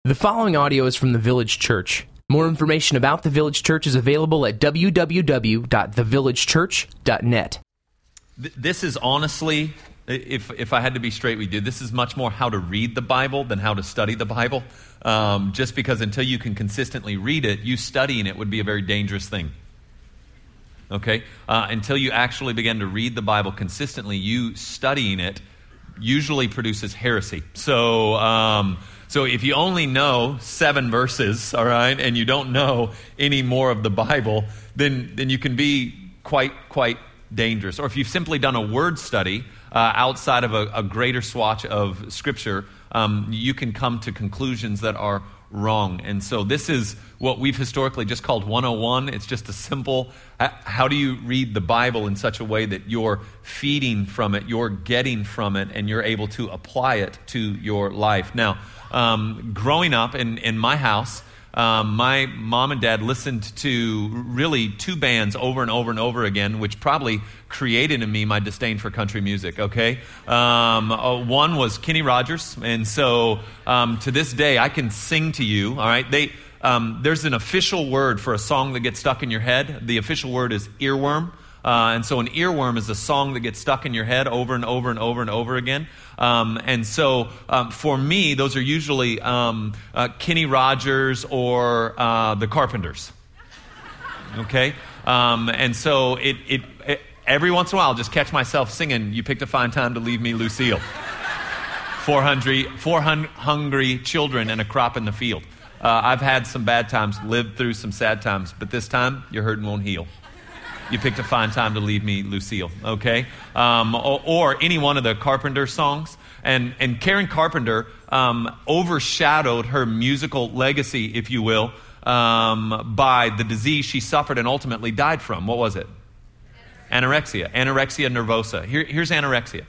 The following audio is from the Village Church. More information about the Village Church is available at www.thevillagechurch.net. This is honestly, if I had to be straight with you, this is much more how to read the Bible than how to study the Bible. Just because until you can consistently read it, you studying it would be a very dangerous thing. Okay? Until you actually begin to read the Bible consistently, you studying it usually produces heresy. So if you only know 7 verses, all right, and you don't know any more of the Bible, then you can be quite dangerous. Or if you've simply done a word study outside of a greater swatch of Scripture, you can come to conclusions that are wrong. And so this is what we've historically just called 101. It's just a simple, how do you read the Bible in such a way that you're feeding from it, you're getting from it, and you're able to apply it to your life. Now, growing up in my house, my mom and dad listened to really 2 bands over and over and over again, which probably created in me my disdain for country music, okay? One was Kenny Rogers, and so to this day I can sing to you, all right? There's an official word for a song that gets stuck in your head. The official word is earworm. And so an earworm is a song that gets stuck in your head over and over and over and over again. And so for me, those are usually Kenny Rogers or the Carpenters. Okay? And so it every once in a while, I'll just catch myself singing, "You picked a fine time to leave me, Lucille." 4 hungry children and a crop in the field. I've had some bad times, lived through some sad times, but this time, your hurting won't heal. You picked a fine time to leave me, Lucille, okay? Or any one of the Carpenter songs. And Karen Carpenter overshadowed her musical legacy, if you will, by the disease she suffered and ultimately died from. What was it? Anorexia. Anorexia nervosa. Here's anorexia.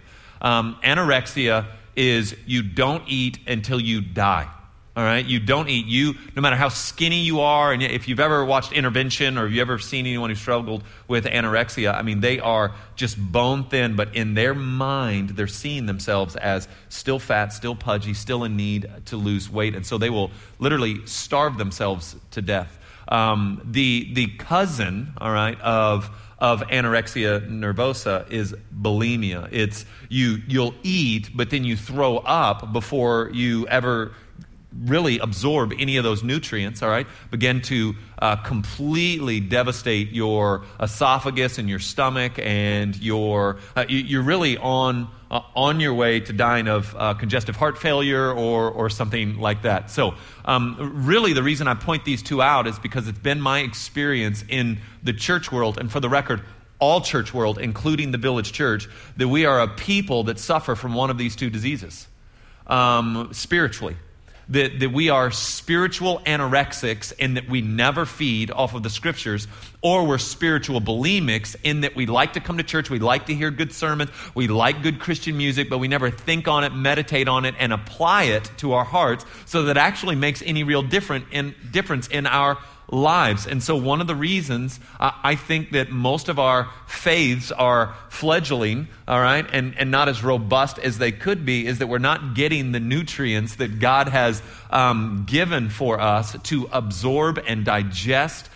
Anorexia is you don't eat until you die. All right, you don't eat. No matter how skinny you are, and if you've ever watched Intervention or if you've ever seen anyone who struggled with anorexia, I mean, they are just bone thin, but in their mind, they're seeing themselves as still fat, still pudgy, still in need to lose weight, and so they will literally starve themselves to death. The cousin, all right, of anorexia nervosa is bulimia. It's you'll eat, but then you throw up before you ever really absorb any of those nutrients, all right? Begin to completely devastate your esophagus and your stomach, and you're really on your way to dying of congestive heart failure or something like that. So really the reason I point these 2 out is because it's been my experience in the church world, and for the record, all church world, including the Village Church, that we are a people that suffer from one of these 2 diseases spiritually. That we are spiritual anorexics in that we never feed off of the Scriptures, or we're spiritual bulimics in that we like to come to church, we like to hear good sermons, we like good Christian music, but we never think on it, meditate on it, and apply it to our hearts so that it actually makes any real difference in our lives. And so one of the reasons I think that most of our faiths are fledgling, all right, and not as robust as they could be, is that we're not getting the nutrients that God has given for us to absorb and digest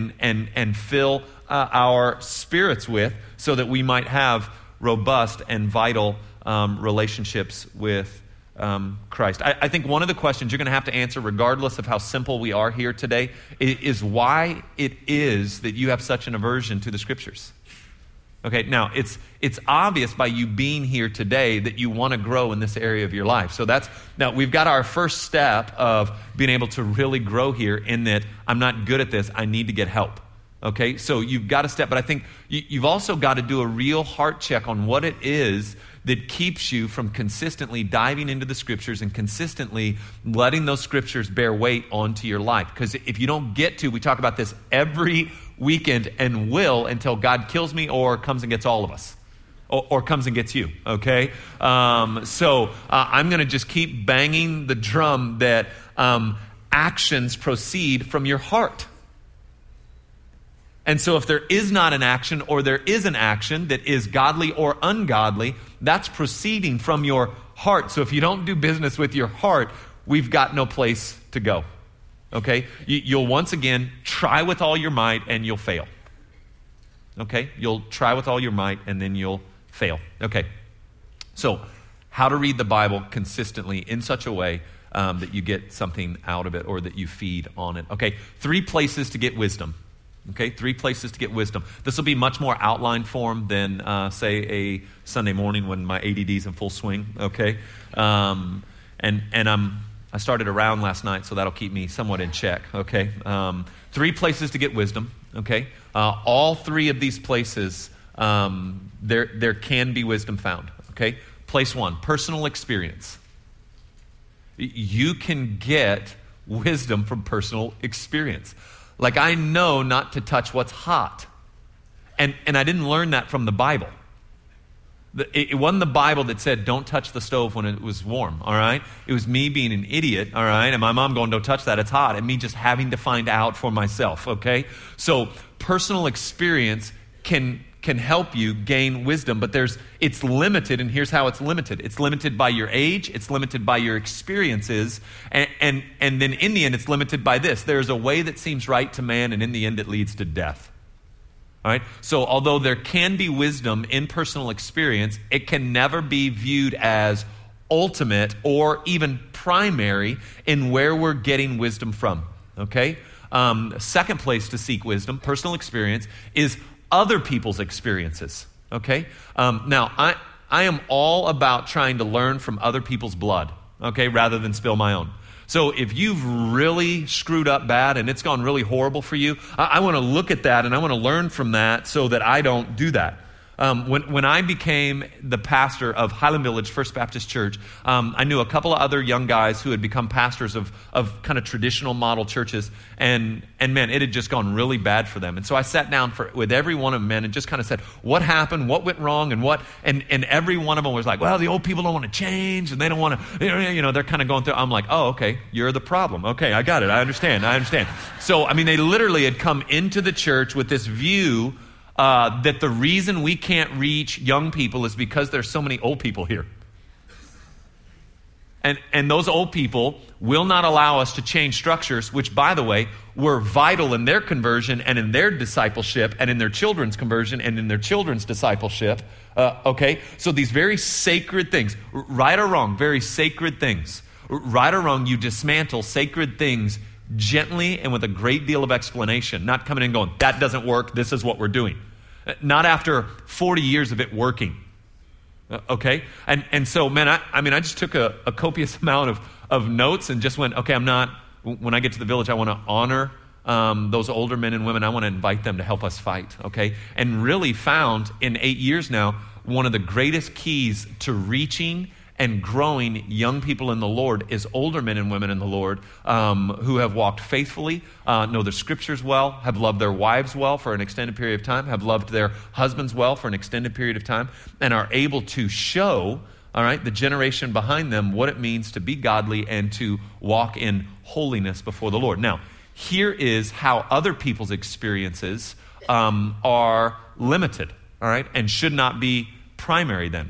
and fill our spirits with, so that we might have robust and vital relationships with Christ. I think one of the questions you're going to have to answer, regardless of how simple we are here today, is why it is that you have such an aversion to the Scriptures. Okay, now it's obvious by you being here today that you want to grow in this area of your life. So now we've got our first step of being able to really grow here, in that I'm not good at this, I need to get help. Okay, so you've got to step, but I think you've also got to do a real heart check on what it is that keeps you from consistently diving into the Scriptures and consistently letting those Scriptures bear weight onto your life. Because if you don't get to, we talk about this every weekend and will until God kills me or comes and gets all of us. Or comes and gets you, okay? So I'm going to just keep banging the drum that actions proceed from your heart. And so if there is not an action, or there is an action that is godly or ungodly, that's proceeding from your heart. So if you don't do business with your heart, we've got no place to go. Okay? You'll once again try with all your might and you'll fail. Okay? You'll try with all your might and then you'll fail. Okay. So, how to read the Bible consistently in such a way that you get something out of it or that you feed on it. Okay? 3 places to get wisdom. Okay? 3 places to get wisdom. This will be much more outline form than, say, a Sunday morning when my ADD's in full swing. Okay? I started around last night, so that'll keep me somewhat in check, okay? 3 places to get wisdom, okay? All 3 of these places, there can be wisdom found, okay? Place 1, personal experience. You can get wisdom from personal experience. Like, I know not to touch what's hot. And I didn't learn that from the Bible. It wasn't the Bible that said, don't touch the stove when it was warm, all right? It was me being an idiot, all right? And my mom going, don't touch that, it's hot. And me just having to find out for myself, okay? So personal experience can help you gain wisdom, but it's limited, and here's how it's limited. It's limited by your age, it's limited by your experiences, and then in the end, it's limited by this. There's a way that seems right to man, and in the end, it leads to death. All right? So although there can be wisdom in personal experience, it can never be viewed as ultimate or even primary in where we're getting wisdom from. Okay? Second place to seek wisdom, personal experience, is other people's experiences. Okay? Now, I am all about trying to learn from other people's blood, okay, rather than spill my own. So if you've really screwed up bad and it's gone really horrible for you, I want to look at that and I want to learn from that so that I don't do that. When I became the pastor of Highland Village First Baptist Church, I knew a couple of other young guys who had become pastors of kind of traditional model churches, and man, it had just gone really bad for them. And so I sat down with every one of them, man, and just kind of said, what happened, what went wrong, and every one of them was like, well, the old people don't want to change, and they don't want to, they're kind of going through. I'm like, oh, okay, you're the problem. Okay, I got it. I understand. So, I mean, they literally had come into the church with this view that the reason we can't reach young people is because there's so many old people here. And those old people will not allow us to change structures, which, by the way, were vital in their conversion and in their discipleship and in their children's conversion and in their children's discipleship. Okay? So these very sacred things, right or wrong, very sacred things. Right or wrong, you dismantle sacred things gently and with a great deal of explanation, not coming in and going, that doesn't work, this is what we're doing. Not after 40 years of it working. Okay? And so, man, I just took a copious amount of notes and just went, okay, when I get to the village, I want to honor those older men and women. I want to invite them to help us fight, okay? And really found in 8 years now, one of the greatest keys to reaching and growing young people in the Lord is older men and women in the Lord who have walked faithfully, know the scriptures well, have loved their wives well for an extended period of time, have loved their husbands well for an extended period of time, and are able to show, all right, the generation behind them what it means to be godly and to walk in holiness before the Lord. Now, here is how other people's experiences are limited, all right, and should not be primary then.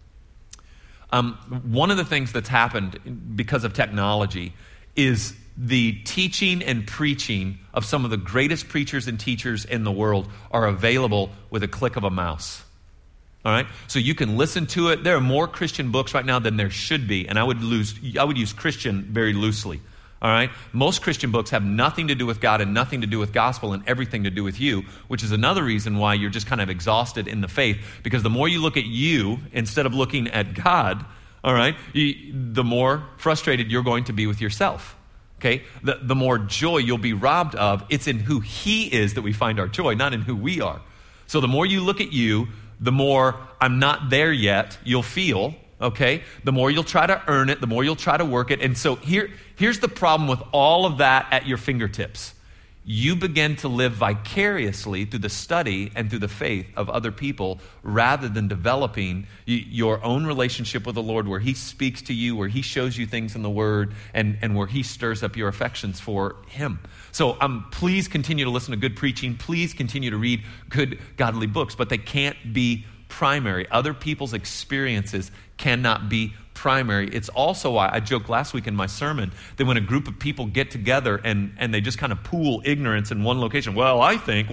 One of the things that's happened because of technology is the teaching and preaching of some of the greatest preachers and teachers in the world are available with a click of a mouse. All right? So you can listen to it. There are more Christian books right now than there should be, and I would use Christian very loosely. All right? Most Christian books have nothing to do with God and nothing to do with gospel and everything to do with you, which is another reason why you're just kind of exhausted in the faith, because the more you look at you instead of looking at God, all right, the more frustrated you're going to be with yourself. Okay? The more joy you'll be robbed of. It's in who He is that we find our joy, not in who we are. So the more you look at you, the more I'm not there yet you'll feel. Okay? The more you'll try to earn it, the more you'll try to work it. And so here's the problem with all of that at your fingertips. You begin to live vicariously through the study and through the faith of other people rather than developing your own relationship with the Lord, where He speaks to you, where He shows you things in the Word, and where He stirs up your affections for Him. So please continue to listen to good preaching. Please continue to read good godly books, but they can't be primary. Other people's experiences cannot be primary. It's also why I joked last week in my sermon that when a group of people get together and they just kind of pool ignorance in one location, well, I think.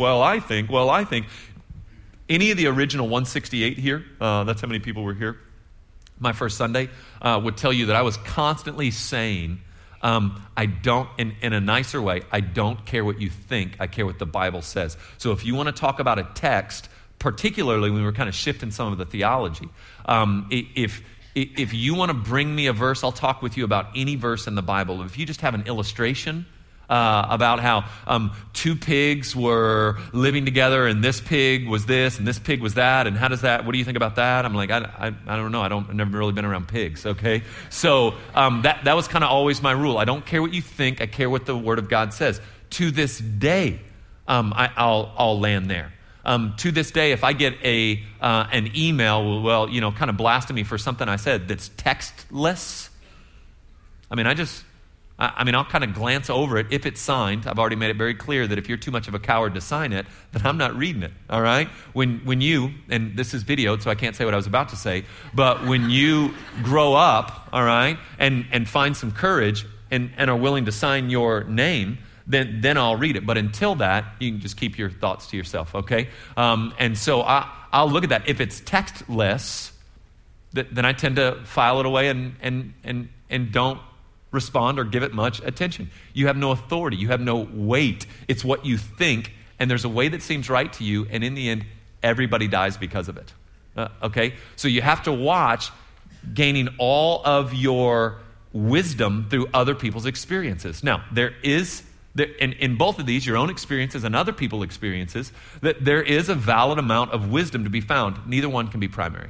Any of the original 168 here, that's how many people were here, my first Sunday, would tell you that I was constantly saying, I don't, in a nicer way, I don't care what you think, I care what the Bible says. So if you want to talk about a text, particularly when we were kind of shifting some of the theology, if you want to bring me a verse, I'll talk with you about any verse in the Bible. If you just have an illustration about how two pigs were living together and this pig was this and this pig was that, and how does that, what do you think about that? I'm like, I don't know. I've never really been around pigs, okay? So that was kind of always my rule. I don't care what you think. I care what the Word of God says. To this day, I'll land there. To this day, if I get an email, well, kind of blasting me for something I said that's textless, I'll kind of glance over it. If it's signed, I've already made it very clear that if you're too much of a coward to sign it, then I'm not reading it, all right? When you, and this is videoed, so I can't say what I was about to say, but when you grow up, all right, and find some courage and are willing to sign your name, then I'll read it. But until that, you can just keep your thoughts to yourself, okay? And so I'll look at that. If it's textless, then I tend to file it away and don't respond or give it much attention. You have no authority. You have no weight. It's what you think, and there's a way that seems right to you, and in the end, everybody dies because of it, okay? So you have to watch gaining all of your wisdom through other people's experiences. Now, in both of these, your own experiences and other people's experiences, that there is a valid amount of wisdom to be found. Neither one can be primary.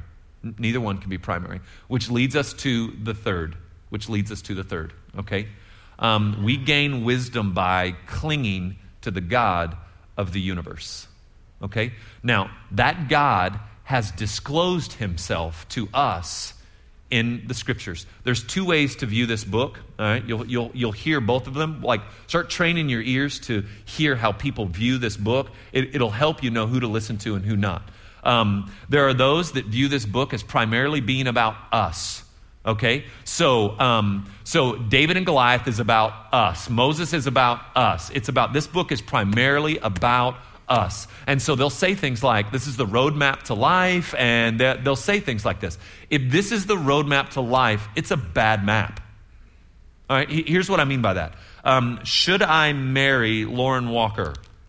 Which leads us to the third. Okay? We gain wisdom by clinging to the God of the universe. Okay? Now, that God has disclosed himself to us in the scriptures. There's two ways to view this book. All right, you'll hear both of them. Like, start training your ears to hear how people view this book. It'll help you know who to listen to and who not. There are those that view this book as primarily being about us. Okay, so David and Goliath is about us. Moses is about us. This book is primarily about us. And so they'll say things like, this is the roadmap to life, and they'll say things like this. If this is the roadmap to life, it's a bad map. All right, here's what I mean by that. Should I marry Lauren Walker?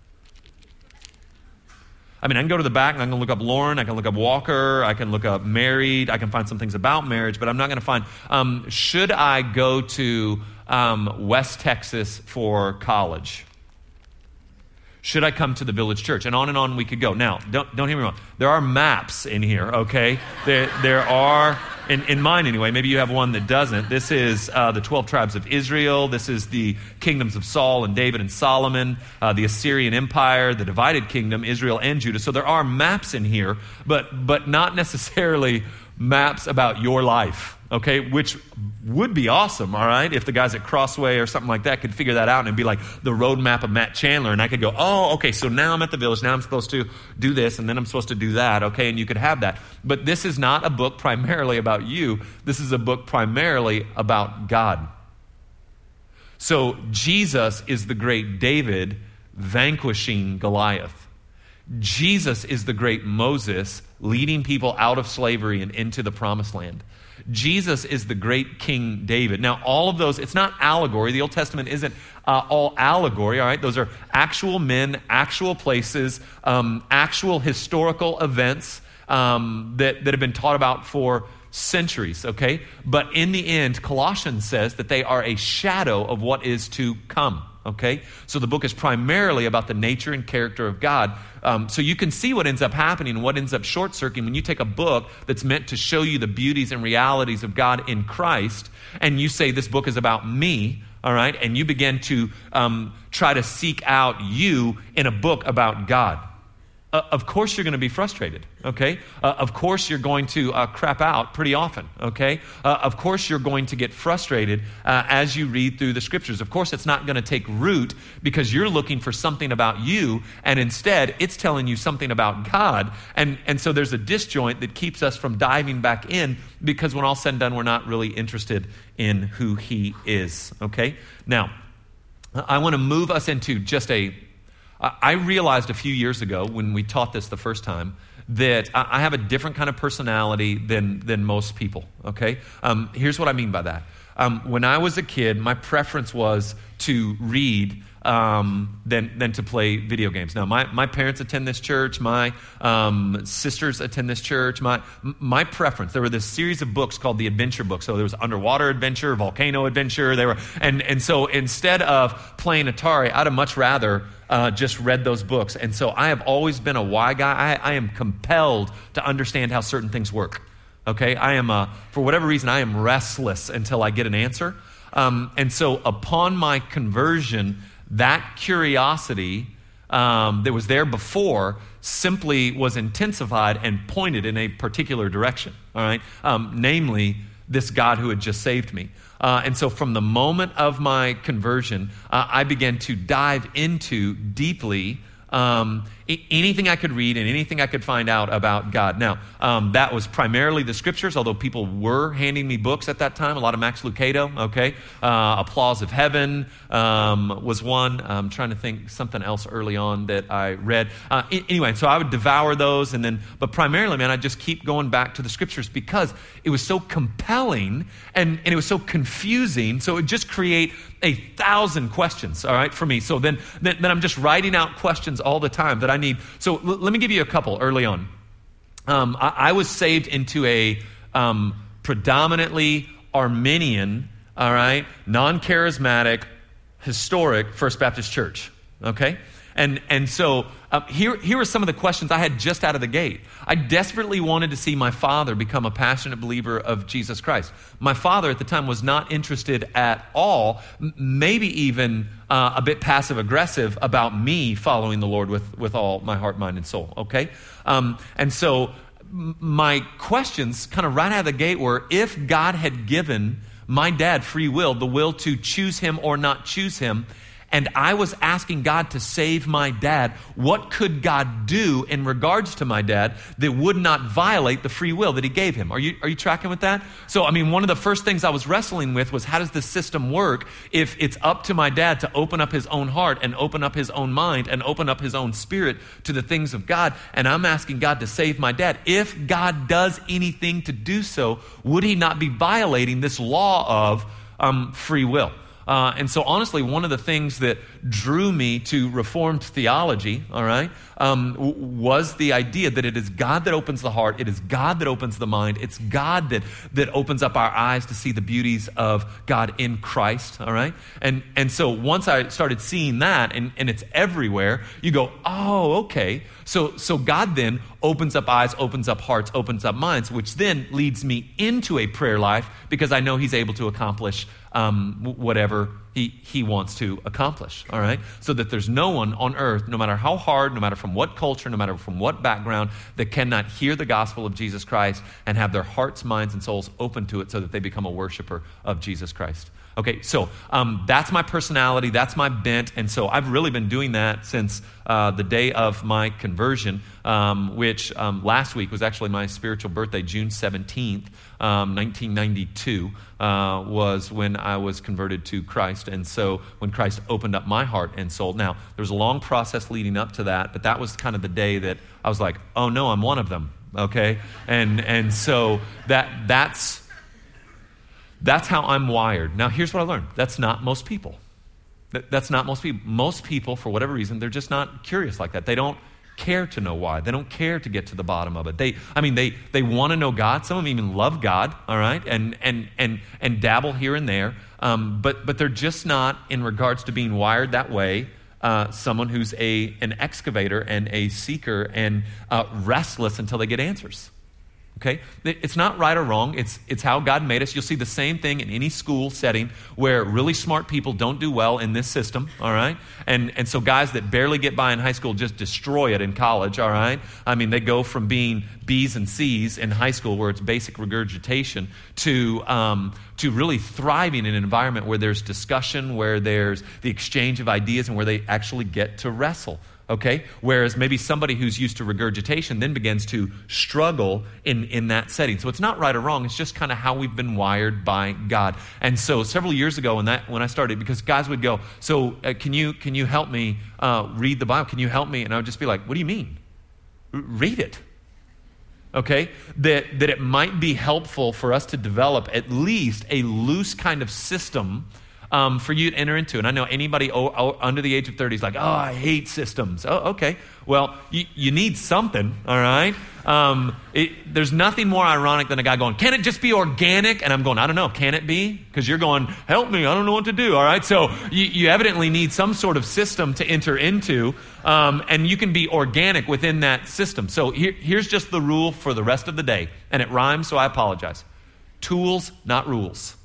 I can go to the back and I can look up Lauren, I can look up Walker, I can look up married, I can find some things about marriage, but I'm not going to find, should I go to West Texas for college? Should I come to the Village Church? And on we could go. Now, don't hear me wrong. There are maps in here, okay? There are, in mine anyway, maybe you have one that doesn't. This is the 12 tribes of Israel. This is the kingdoms of Saul and David and Solomon, the Assyrian Empire, the divided kingdom, Israel and Judah. So there are maps in here, but not necessarily maps about your life, okay? Which would be awesome, all right? If the guys at Crossway or something like that could figure that out and be like the roadmap of Matt Chandler, and I could go, oh, okay, so now I'm at the Village, now I'm supposed to do this, and then I'm supposed to do that, okay? And you could have that. But this is not a book primarily about you. This is a book primarily about God. So Jesus is the great David vanquishing Goliath. Jesus is the great Moses leading people out of slavery and into the promised land. Jesus is the great King David. Now, all of those, it's not allegory. The Old Testament isn't all allegory, all right? Those are actual men, actual places, actual historical events that have been taught about for centuries, okay? But in the end, Colossians says that they are a shadow of what is to come. Okay? So the book is primarily about the nature and character of God. So you can see what ends up happening and what ends up short-circuiting when you take a book that's meant to show you the beauties and realities of God in Christ, and you say this book is about me, all right? And you begin to try to seek out you in a book about God. of course you're going to be frustrated, okay? Of course you're going to crap out pretty often, okay? Of course you're going to get frustrated as you read through the scriptures. Of course it's not going to take root because you're looking for something about you, and instead it's telling you something about God. And so there's a disjoint that keeps us from diving back in, because when all's said and done, we're not really interested in who he is, okay? Now, I want to move us into just I realized a few years ago when we taught this the first time that I have a different kind of personality than most people, okay? Here's what I mean by that. When I was a kid, my preference was to read than to play video games. Now, my parents attend this church. My sisters attend this church. My preference, there were this series of books called the Adventure books. So there was Underwater Adventure, Volcano Adventure. And so instead of playing Atari, I'd have much rather just read those books. And so I have always been a why guy. I am compelled to understand how certain things work. Okay, I am, for whatever reason, I am restless until I get an answer. And so upon my conversion, that curiosity that was there before simply was intensified and pointed in a particular direction, all right? Namely, this God who had just saved me. And so from the moment of my conversion, I began to dive into deeply anything I could read and anything I could find out about God. Now, that was primarily the scriptures, although people were handing me books at that time, a lot of Max Lucado, okay? Applause of Heaven was one. I'm trying to think something else early on that I read. Anyway, so I would devour those, but primarily, man, I'd just keep going back to the scriptures because it was so compelling and it was so confusing, so it would just create 1,000 questions, all right, for me. So then I'm just writing out questions all the time that I need. So let me give you a couple early on. I was saved into a predominantly Arminian, all right, non-charismatic, historic First Baptist Church, okay? And so here are some of the questions I had just out of the gate. I desperately wanted to see my father become a passionate believer of Jesus Christ. My father at the time was not interested at all, maybe even a bit passive-aggressive about me following the Lord with all my heart, mind, and soul, okay? And so my questions kind of right out of the gate were, if God had given my dad free will, the will to choose him or not choose him, and I was asking God to save my dad, what could God do in regards to my dad that would not violate the free will that he gave him? Are you tracking with that? So, I mean, one of the first things I was wrestling with was, how does this system work if it's up to my dad to open up his own heart and open up his own mind and open up his own spirit to the things of God, and I'm asking God to save my dad? If God does anything to do so, would he not be violating this law of free will? And so honestly, one of the things that drew me to Reformed theology, all right, was the idea that it is God that opens the heart, it is God that opens the mind, it's God that opens up our eyes to see the beauties of God in Christ, all right? And so once I started seeing that, and it's everywhere, you go, oh, okay. So God then opens up eyes, opens up hearts, opens up minds, which then leads me into a prayer life because I know he's able to accomplish whatever he wants to accomplish, all right? So that there's no one on earth, no matter how hard, no matter from what culture, no matter from what background, that cannot hear the gospel of Jesus Christ and have their hearts, minds, and souls open to it so that they become a worshiper of Jesus Christ. Okay, so that's my personality, that's my bent, and so I've really been doing that since the day of my conversion, which last week was actually my spiritual birthday, June 17th, 1992, was when I was converted to Christ, and so when Christ opened up my heart and soul. Now, there was a long process leading up to that, but that was kind of the day that I was like, oh no, I'm one of them, okay? And so that's how I'm wired. Now, here's what I learned. That's not most people. That's not most people. Most people, for whatever reason, they're just not curious like that. They don't care to know why. They don't care to get to the bottom of it. They want to know God. Some of them even love God, all right, and dabble here and there. But they're just not, in regards to being wired that way, someone who's an excavator and a seeker and restless until they get answers. Okay? It's not right or wrong. It's how God made us. You'll see the same thing in any school setting where really smart people don't do well in this system, all right? And so guys that barely get by in high school just destroy it in college, all right? I mean, they go from being B's and C's in high school where it's basic regurgitation to really thriving in an environment where there's discussion, where there's the exchange of ideas, and where they actually get to wrestle. Okay? Whereas maybe somebody who's used to regurgitation then begins to struggle in that setting. So it's not right or wrong. It's just kind of how we've been wired by God. And so several years ago when I started, because guys would go, so can you help me read the Bible? Can you help me? And I would just be like, what do you mean? Read it. Okay? That it might be helpful for us to develop at least a loose kind of system for you to enter into. And I know anybody under the age of 30 is like, oh, I hate systems. Oh, okay. Well, you need something, all right? There's nothing more ironic than a guy going, can it just be organic? And I'm going, I don't know. Can it be? Because you're going, help me. I don't know what to do, all right? So you evidently need some sort of system to enter into, and you can be organic within that system. So here's just the rule for the rest of the day. And it rhymes, so I apologize. Tools, not rules.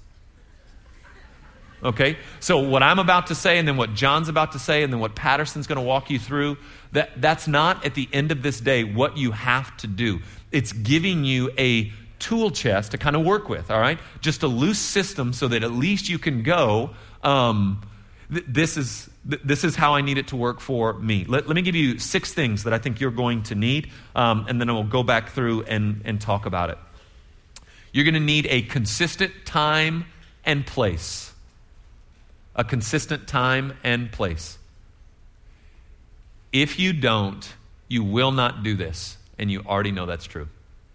Okay, so what I'm about to say, and then what John's about to say, and then what Patterson's going to walk you through, that's not at the end of this day what you have to do. It's giving you a tool chest to kind of work with, all right? Just a loose system so that at least you can go, this is how I need it to work for me. Let me give you 6 things that I think you're going to need, and then we'll go back through and talk about it. You're going to need a consistent time and place. A consistent time and place. If you don't, you will not do this, and you already know that's true.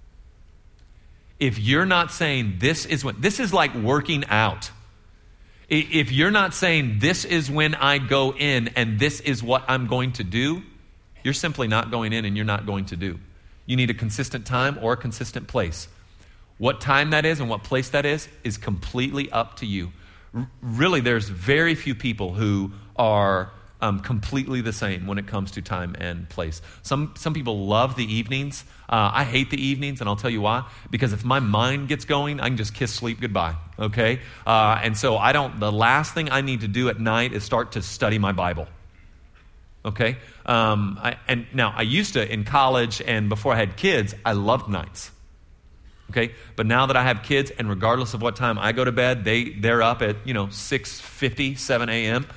If you're not saying this is like working out. If you're not saying this is when I go in and this is what I'm going to do, you're simply not going in and you're not going to do. You need a consistent time or a consistent place. What time that is and what place that is completely up to you. Really, there's very few people who are completely the same when it comes to time and place. Some people love the evenings. I hate the evenings, and I'll tell you why. Because if my mind gets going, I can just kiss sleep goodbye, okay? And so the last thing I need to do at night is start to study my Bible, okay? I used to, in college and before I had kids, I loved nights. Okay, but now that I have kids, and regardless of what time I go to bed, they're up at 6:50, 7 a.m.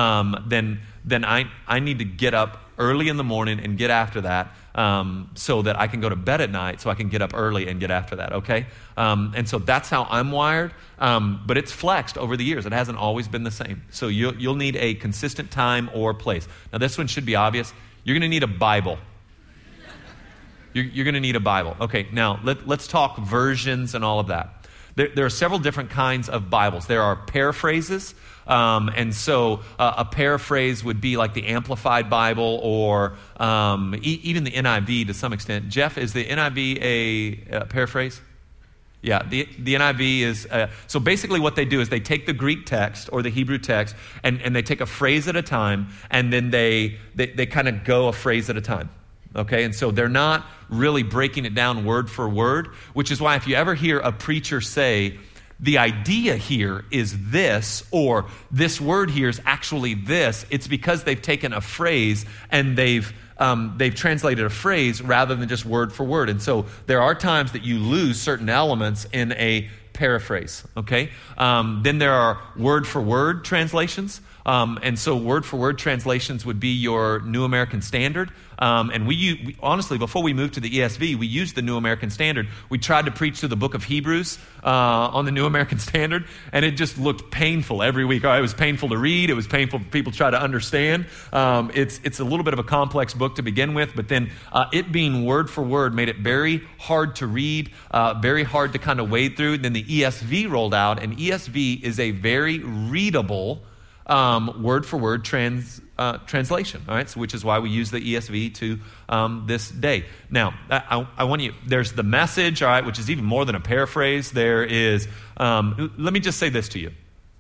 Then I need to get up early in the morning and get after that, so that I can go to bed at night, so I can get up early and get after that. Okay, and so that's how I'm wired. But it's flexed over the years. It hasn't always been the same. So you'll need a consistent time or place. Now this one should be obvious. You're going to need a Bible. You're going to need a Bible. Okay, now let's talk versions and all of that. There are several different kinds of Bibles. There are paraphrases, and so a paraphrase would be like the Amplified Bible or even the NIV to some extent. Jeff, is the NIV a paraphrase? Yeah, the NIV is, so basically what they do is they take the Greek text or the Hebrew text and they take a phrase at a time, and then they kind of go a phrase at a time. Okay, and so they're not really breaking it down word for word, which is why if you ever hear a preacher say, the idea here is this, or this word here is actually this, it's because they've taken a phrase and they've translated a phrase rather than just word for word. And so there are times that you lose certain elements in a paraphrase, okay? Then there are word for word translations. And so word for word translations would be your New American Standard. And we honestly, before we moved to the ESV, we used the New American Standard. We tried to preach through the book of Hebrews on the New American Standard, and it just looked painful every week. It was painful to read. It was painful for people to try to understand. It's a little bit of a complex book to begin with, but then it being word for word made it very hard to read, very hard to kind of wade through. Then the ESV rolled out, and ESV is a very readable word for word translation, all right? So which is why we use the ESV to this day. Now, I want you, there's the Message, all right, which is even more than a paraphrase. There is, let me just say this to you.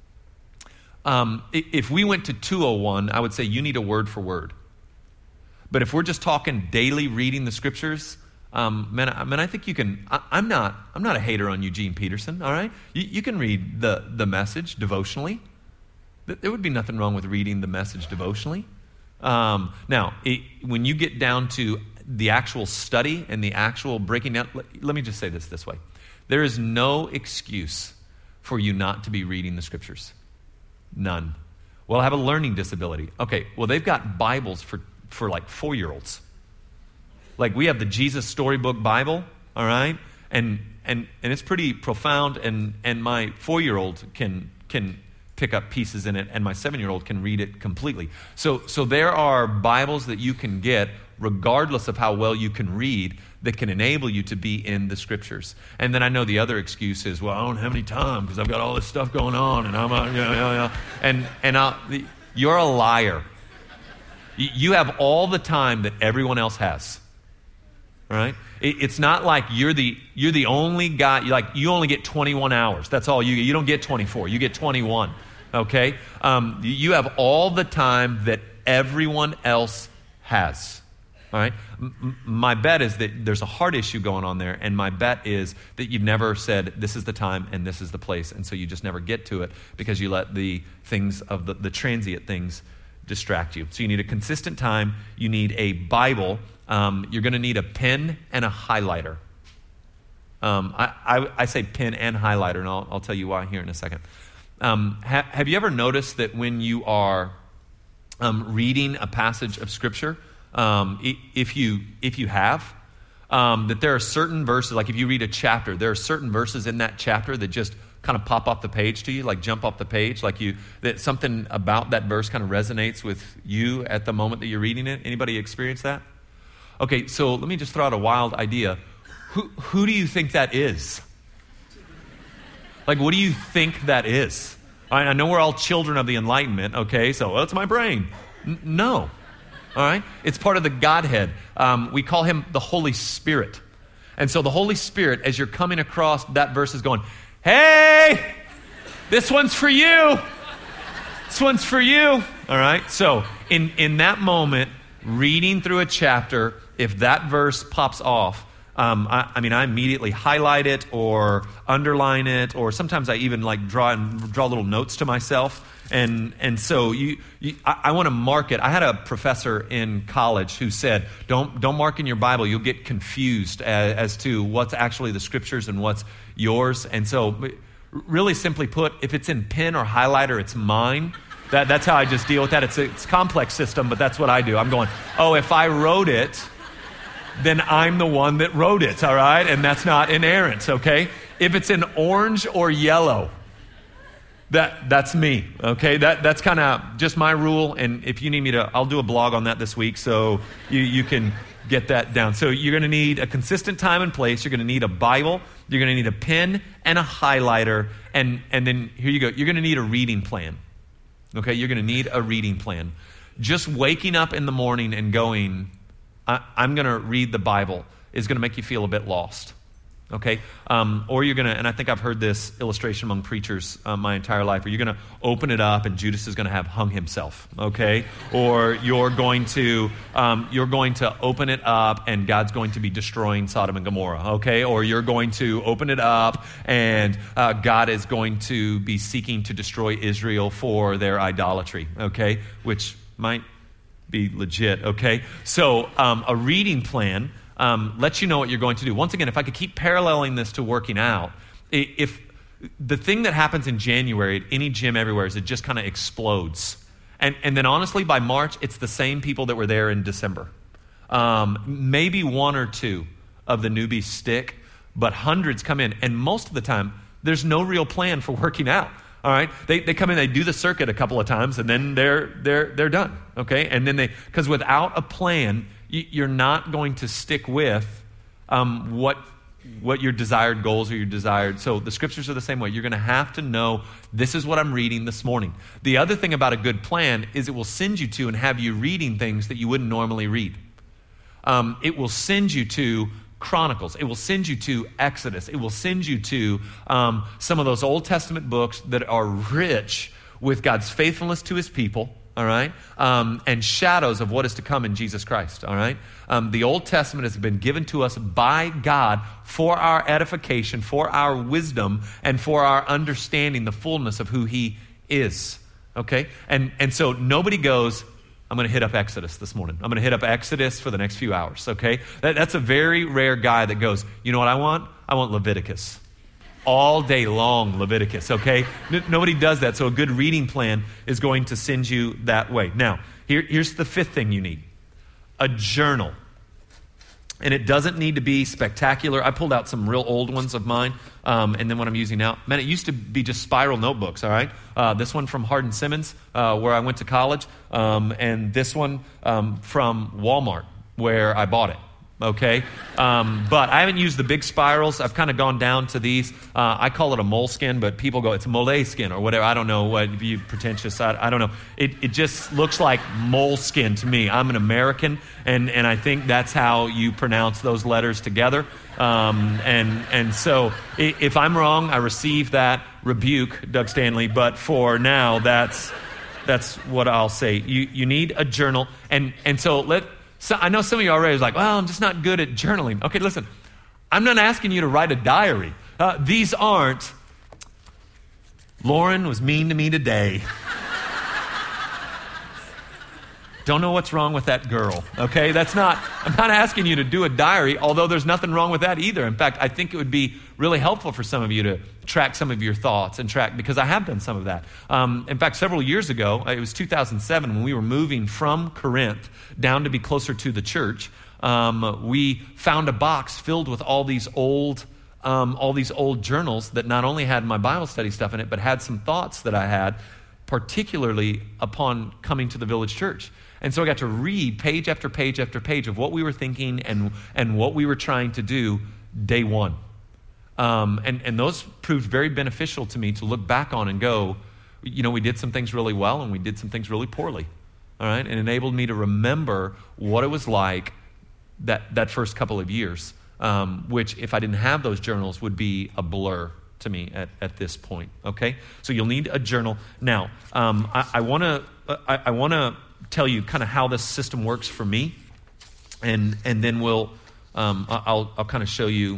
If we went to 201, I would say you need a word for word. But if we're just talking daily reading the scriptures, I think you can. I'm not a hater on Eugene Peterson. All right, you can read the Message devotionally. There would be nothing wrong with reading the Message devotionally. Now, when you get down to the actual study and the actual breaking down, let me just say this way: there is no excuse for you not to be reading the Scriptures. None. Well, I have a learning disability. Okay, well, they've got Bibles for like 4-year-olds. Like, we have the Jesus Storybook Bible, all right? And it's pretty profound, and my 4-year-old can pick up pieces in it, and my 7-year-old can read it completely. So there are Bibles that you can get, regardless of how well you can read, that can enable you to be in the Scriptures. And then I know the other excuse is, well, I don't have any time because I've got all this stuff going on, and you're a liar. You have all the time that everyone else has. Right? It's not like you're the only guy. You only get 21 hours. That's all you get. You don't get 24. You get 21. Okay? You have all the time that everyone else has. All right? My bet is that there's a heart issue going on there, and my bet is that you've never said, this is the time and this is the place, and so you just never get to it because you let the things of the transient things distract you. So you need a consistent time. You need a Bible. You're going to need a pen and a highlighter. I say pen and highlighter, and I'll tell you why here in a second. Have you ever noticed that when you are reading a passage of Scripture, if you have, that there are certain verses, like if you read a chapter, there are certain verses in that chapter that just kind of pop off the page to you, like jump off the page, that something about that verse kind of resonates with you at the moment that you're reading it? Anybody experience that? Okay, so let me just throw out a wild idea. Who do you think that is? Like, what do you think that is? I know we're all children of the Enlightenment, okay, so it's my brain. No, all right? It's part of the Godhead. We call him the Holy Spirit. And so the Holy Spirit, as you're coming across that verse, is going, hey, this one's for you. This one's for you. All right? So in that moment, reading through a chapter, if that verse pops off, I immediately highlight it or underline it, or sometimes I even draw little notes to myself. And so I want to mark it. I had a professor in college who said, don't mark in your Bible. You'll get confused as to what's actually the Scriptures and what's yours. And so really simply put, if it's in pen or highlighter, it's mine. That's how I just deal with that. It's a complex system, but that's what I do. I'm going, if I wrote it, then I'm the one that wrote it, all right? And that's not inerrant, okay? If it's in orange or yellow, that's me, okay? That's kind of just my rule, and if you need me to, I'll do a blog on that this week, so you can get that down. So you're going to need a consistent time and place. You're going to need a Bible. You're going to need a pen and a highlighter, and then here you go. You're going to need a reading plan, okay? You're going to need a reading plan. Just waking up in the morning and going, I'm going to read the Bible is going to make you feel a bit lost, okay? Or you're going to, and I think I've heard this illustration among preachers my entire life, where you're going to open it up and Judas is going to have hung himself, okay? Or you're going to open it up and God's going to be destroying Sodom and Gomorrah, okay? Or you're going to open it up and God is going to be seeking to destroy Israel for their idolatry, okay? Which might be legit, okay? So a reading plan lets you know what you're going to do. Once again, if I could keep paralleling this to working out, if the thing that happens in January at any gym everywhere is it just kind of explodes. And then honestly, by March, it's the same people that were there in December. Maybe one or two of the newbies stick, but hundreds come in. And most of the time, there's no real plan for working out. All right, they come in, they do the circuit a couple of times, and then they're done. Okay, and then because without a plan, you're not going to stick with what your desired goals or your desired. So the Scriptures are the same way. You're going to have to know, this is what I'm reading this morning. The other thing about a good plan is it will send you to and have you reading things that you wouldn't normally read. It will send you to Chronicles. It will send you to Exodus. It will send you to some of those Old Testament books that are rich with God's faithfulness to his people, all right, and shadows of what is to come in Jesus Christ, all right? The Old Testament has been given to us by God for our edification, for our wisdom, and for our understanding the fullness of who he is, okay? And so nobody goes, I'm going to hit up Exodus this morning. I'm going to hit up Exodus for the next few hours, okay? That's a very rare guy that goes, you know what I want? I want Leviticus. All day long, Leviticus, okay? Nobody does that, so a good reading plan is going to send you that way. Now, here's the fifth thing you need. A journal. And it doesn't need to be spectacular. I pulled out some real old ones of mine, and then what I'm using now. Man, it used to be just spiral notebooks, all right? This one from Hardin Simmons, where I went to college, and this one from Walmart, where I bought it. Okay, but I haven't used the big spirals. I've kind of gone down to these. I call it a moleskin, but people go, it's moleskin or whatever. I don't know what you pretentious. I don't know. It just looks like moleskin to me. I'm an American, and I think that's how you pronounce those letters together. And so if I'm wrong, I receive that rebuke, Doug Stanley. But for now, that's what I'll say. You need a journal, and so So I know some of you already is like, well, I'm just not good at journaling. Okay, listen, I'm not asking you to write a diary. These aren't, Lauren was mean to me today. Don't know what's wrong with that girl, okay? I'm not asking you to do a diary, although there's nothing wrong with that either. In fact, I think it would be really helpful for some of you to track some of your thoughts and track, because I have done some of that. In fact, several years ago, it was 2007, when we were moving from Corinth down to be closer to the church, we found a box filled with all these old journals that not only had my Bible study stuff in it, but had some thoughts that I had, particularly upon coming to the Village Church. And so I got to read page after page after page of what we were thinking and what we were trying to do day one. And those proved very beneficial to me to look back on and go, we did some things really well and we did some things really poorly. All right? And enabled me to remember what it was like that first couple of years, which if I didn't have those journals would be a blur to me at this point. Okay? So you'll need a journal. Now, I want to tell you kind of how this system works for me, and then I'll kind of show you.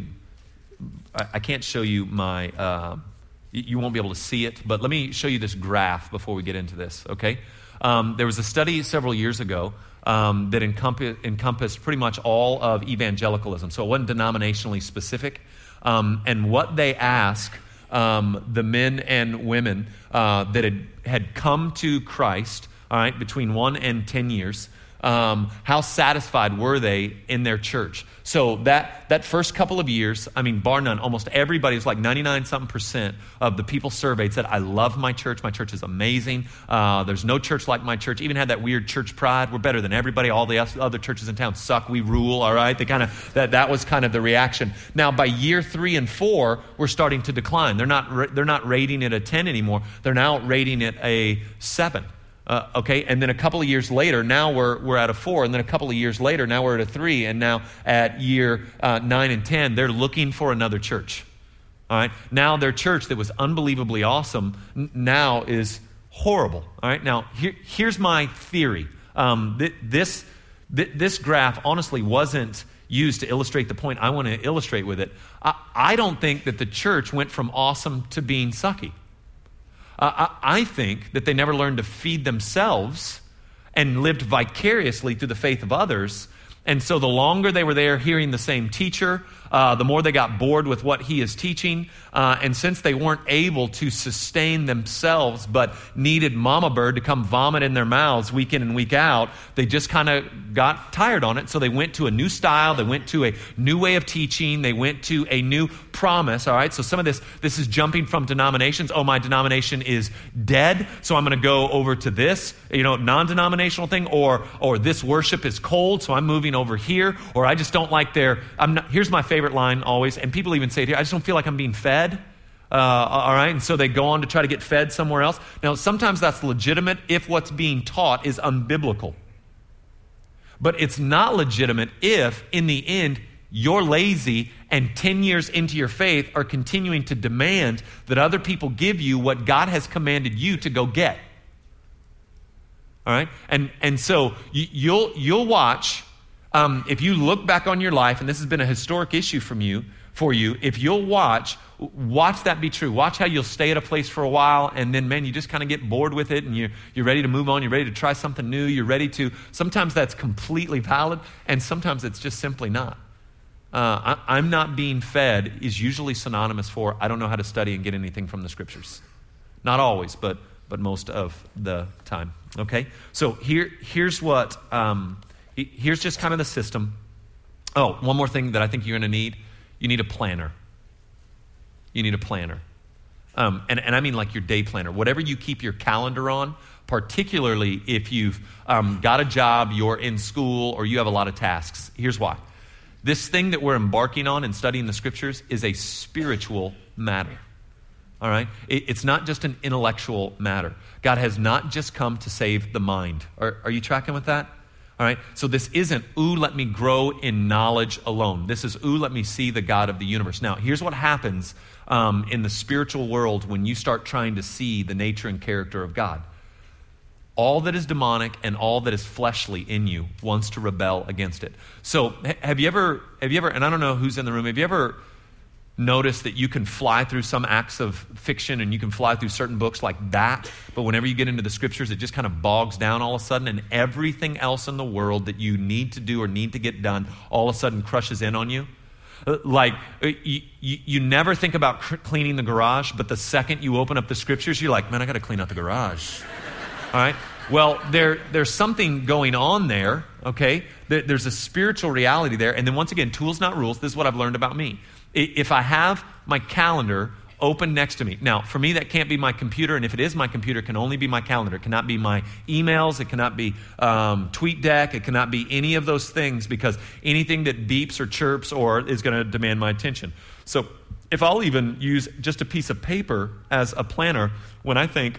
I can't show you my. You won't be able to see it, but let me show you this graph before we get into this. Okay, there was a study several years ago that encompassed pretty much all of evangelicalism, so it wasn't denominationally specific. And what they asked the men and women that had come to Christ, all right, between 1 and 10 years, how satisfied were they in their church? So that first couple of years, I mean, bar none, almost everybody, was like 99-something% of the people surveyed said, I love my church is amazing, there's no church like my church. Even had that weird church pride, we're better than everybody, all the other churches in town suck, we rule, all right? They kind of, that was kind of the reaction. Now by year 3 and 4, we're starting to decline. They're not rating it a 10 anymore, they're now rating it a 7. Okay, and then a couple of years later, now we're at a 4, and then a couple of years later, now we're at a 3, and now at year 9 and 10, they're looking for another church. All right, now their church that was unbelievably awesome now is horrible. All right, now here's my theory. This graph honestly wasn't used to illustrate the point I want to illustrate with it. I don't think that the church went from awesome to being sucky. I think that they never learned to feed themselves and lived vicariously through the faith of others. And so the longer they were there hearing the same teacher, the more they got bored with what he is teaching. And since they weren't able to sustain themselves but needed Mama Bird to come vomit in their mouths week in and week out, they just kind of got tired on it. So they went to a new style. They went to a new way of teaching. They went to a new promise. All right. So some of this is jumping from denominations. Oh, my denomination is dead, so I'm going to go over to this, non-denominational thing, or this worship is cold, so I'm moving over here, or I just don't like here's my favorite line always, and people even say it here, I just don't feel like I'm being fed. All right, and so they go on to try to get fed somewhere else. Now, sometimes that's legitimate if what's being taught is unbiblical. But it's not legitimate if, in the end, you're lazy and 10 years into your faith are continuing to demand that other people give you what God has commanded you to go get. All right? And so you'll watch, if you look back on your life, and this has been a historic issue for you, if you'll watch that be true. Watch how you'll stay at a place for a while, and then, man, you just kind of get bored with it, and you're ready to move on. You're ready to try something new. You're ready to, sometimes that's completely valid, and sometimes it's just simply not. I'm not being fed is usually synonymous for I don't know how to study and get anything from the scriptures. Not always, but most of the time. Okay? So here's what, here's just kind of the system. Oh, one more thing that I think you're going to need. You need a planner. You need a planner. And I mean like your day planner. Whatever you keep your calendar on, particularly if you've got a job, you're in school, or you have a lot of tasks. Here's why. This thing that we're embarking on and studying the scriptures is a spiritual matter. All right? It's not just an intellectual matter. God has not just come to save the mind. Are you tracking with that? All right? So this isn't, let me grow in knowledge alone. This is, let me see the God of the universe. Now, here's what happens in the spiritual world when you start trying to see the nature and character of God. All that is demonic and all that is fleshly in you wants to rebel against it. So have you ever, and I don't know who's in the room, have you ever noticed that you can fly through some acts of fiction and you can fly through certain books like that, but whenever you get into the scriptures, it just kind of bogs down all of a sudden, and everything else in the world that you need to do or need to get done all of a sudden crushes in on you? Like, you never think about cleaning the garage, but the second you open up the scriptures, you're like, man, I got to clean out the garage. All right? Well, there's something going on there, okay? There's a spiritual reality there. And then once again, tools, not rules. This is what I've learned about me. If I have my calendar open next to me. Now, for me, that can't be my computer. And if it is my computer, it can only be my calendar. It cannot be my emails. It cannot be TweetDeck. It cannot be any of those things, because anything that beeps or chirps or is going to demand my attention. So if I'll even use just a piece of paper as a planner, when I think,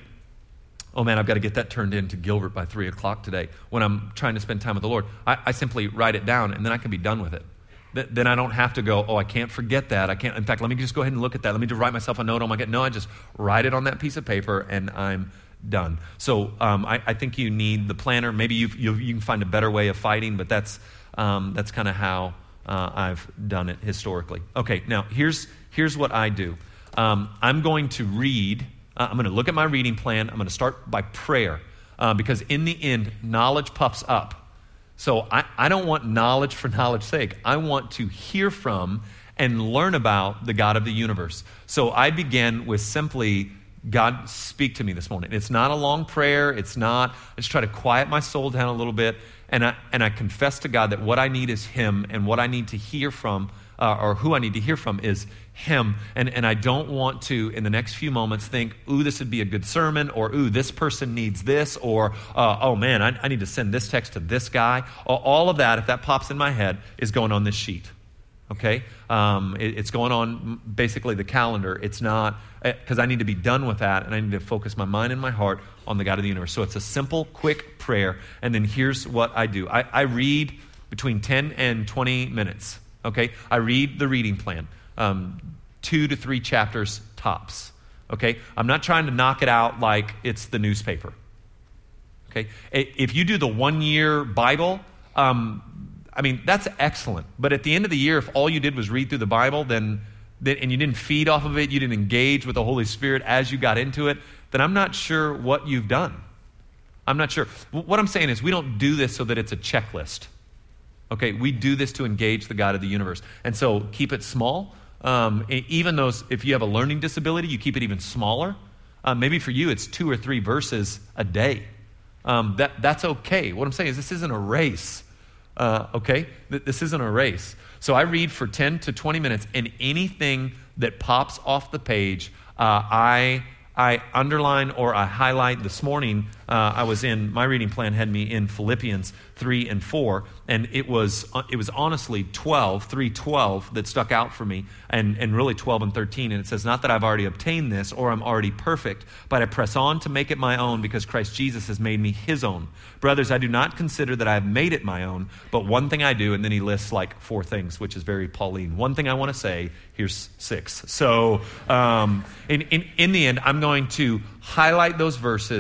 oh man, I've got to get that turned in to Gilbert by 3 o'clock today, when I'm trying to spend time with the Lord, I simply write it down, and then I can be done with it. Then I don't have to go, I can't forget that. I can't. In fact, let me just go ahead and look at that. Let me just write myself a note on my No, I just write it on that piece of paper, and I'm done. So I think you need the planner. Maybe you can find a better way of fighting, but that's kind of how I've done it historically. Okay, now here's what I do. I'm going to read. I'm going to look at my reading plan. I'm going to start by prayer, because in the end, knowledge puffs up. So I don't want knowledge for knowledge's sake. I want to hear from and learn about the God of the universe. So I begin with simply, God, speak to me this morning. It's not a long prayer. It's not. I just try to quiet my soul down a little bit, and I confess to God that what I need is Him, and what I need to hear from, or who I need to hear from, is Him. And I don't want to, in the next few moments, think, this would be a good sermon, or this person needs this, or oh man, I need to send this text to this guy. All of that, if that pops in my head, is going on this sheet. Okay? It's going on basically the calendar. It's not, because I need to be done with that, and I need to focus my mind and my heart on the God of the universe. So it's a simple, quick prayer, and then here's what I do. I read between 10 and 20 minutes. Okay? I read the reading plan. 2 to 3 chapters tops. Okay? I'm not trying to knock it out like it's the newspaper. Okay? If you do the 1-year Bible, that's excellent. But at the end of the year, if all you did was read through the Bible, and you didn't feed off of it, you didn't engage with the Holy Spirit as you got into it, then I'm not sure what you've done. I'm not sure. What I'm saying is, we don't do this so that it's a checklist. Okay? We do this to engage the God of the universe. And so keep it small. Even those, if you have a learning disability, you keep it even smaller. Maybe for you, it's 2 or 3 verses a day. That's okay. What I'm saying is, this isn't a race. Okay? This isn't a race. So I read for 10 to 20 minutes, and anything that pops off the page, I underline or I highlight. This morning, my reading plan had me in Philippians 3 and 4, and it was honestly 3:12 that stuck out for me, and really 12 and 13, and it says, not that I've already obtained this or I'm already perfect, but I press on to make it my own, because Christ Jesus has made me His own. Brothers, I do not consider that I have made it my own, but one thing I do, and then he lists like 4 things, which is very Pauline. One thing I want to say, here's 6. So in the end, I'm going to highlight those verses,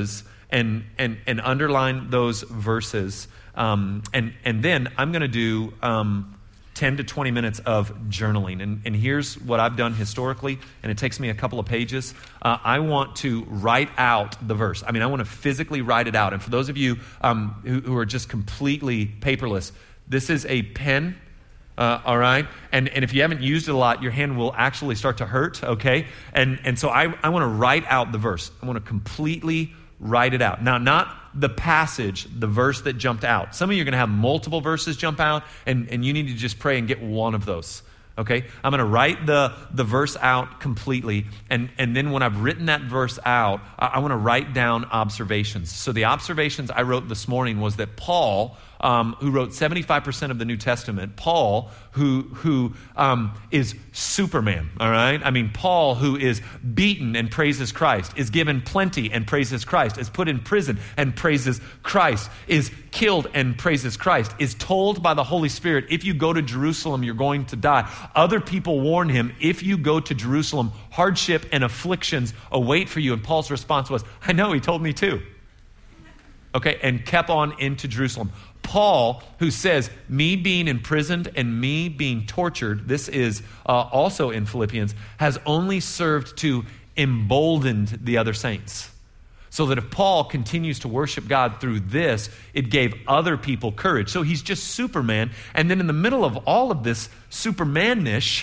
and underline those verses. And then I'm going to do 10 to 20 minutes of journaling. And here's what I've done historically, and it takes me a couple of pages. I want to write out the verse. I want to physically write it out. And for those of you who are just completely paperless, this is a pen. All right? And if you haven't used it a lot, your hand will actually start to hurt, okay? And so I want to write out the verse. I want to completely write it out. Now, not the passage, the verse that jumped out. Some of you are going to have multiple verses jump out, and you need to just pray and get one of those. Okay? I'm going to write the verse out completely, and then when I've written that verse out, I want to write down observations. So the observations I wrote this morning was that Paul, who wrote 75% of the New Testament, Paul, who is Superman, all right? Paul, who is beaten and praises Christ, is given plenty and praises Christ, is put in prison and praises Christ, is killed and praises Christ, is told by the Holy Spirit, if you go to Jerusalem, you're going to die. Other people warn him, if you go to Jerusalem, hardship and afflictions await for you. And Paul's response was, I know, he told me too. Okay, and kept on into Jerusalem. Paul, who says, me being imprisoned and me being tortured, this is also in Philippians, has only served to embolden the other saints. So that if Paul continues to worship God through this, it gave other people courage. So he's just Superman. And then in the middle of all of this Superman-ish,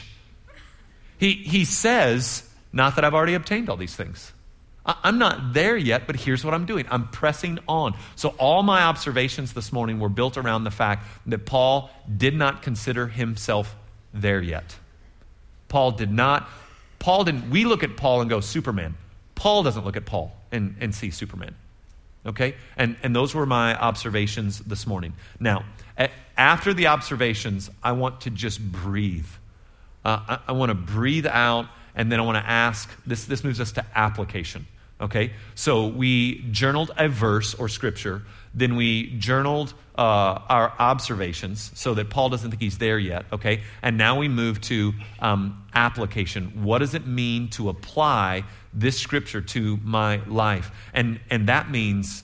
he says, not that I've already obtained all these things. I'm not there yet, but here's what I'm doing. I'm pressing on. So all my observations this morning were built around the fact that Paul did not consider himself there yet. Paul didn't. We look at Paul and go, Superman. Paul doesn't look at Paul and see Superman. Okay? And those were my observations this morning. Now, after the observations, I want to just breathe. I want to breathe out, and then I want to ask, this moves us to application. Okay, so we journaled a verse or scripture, then we journaled our observations so that Paul doesn't think he's there yet, okay? And now we move to application. What does it mean to apply this scripture to my life? And that means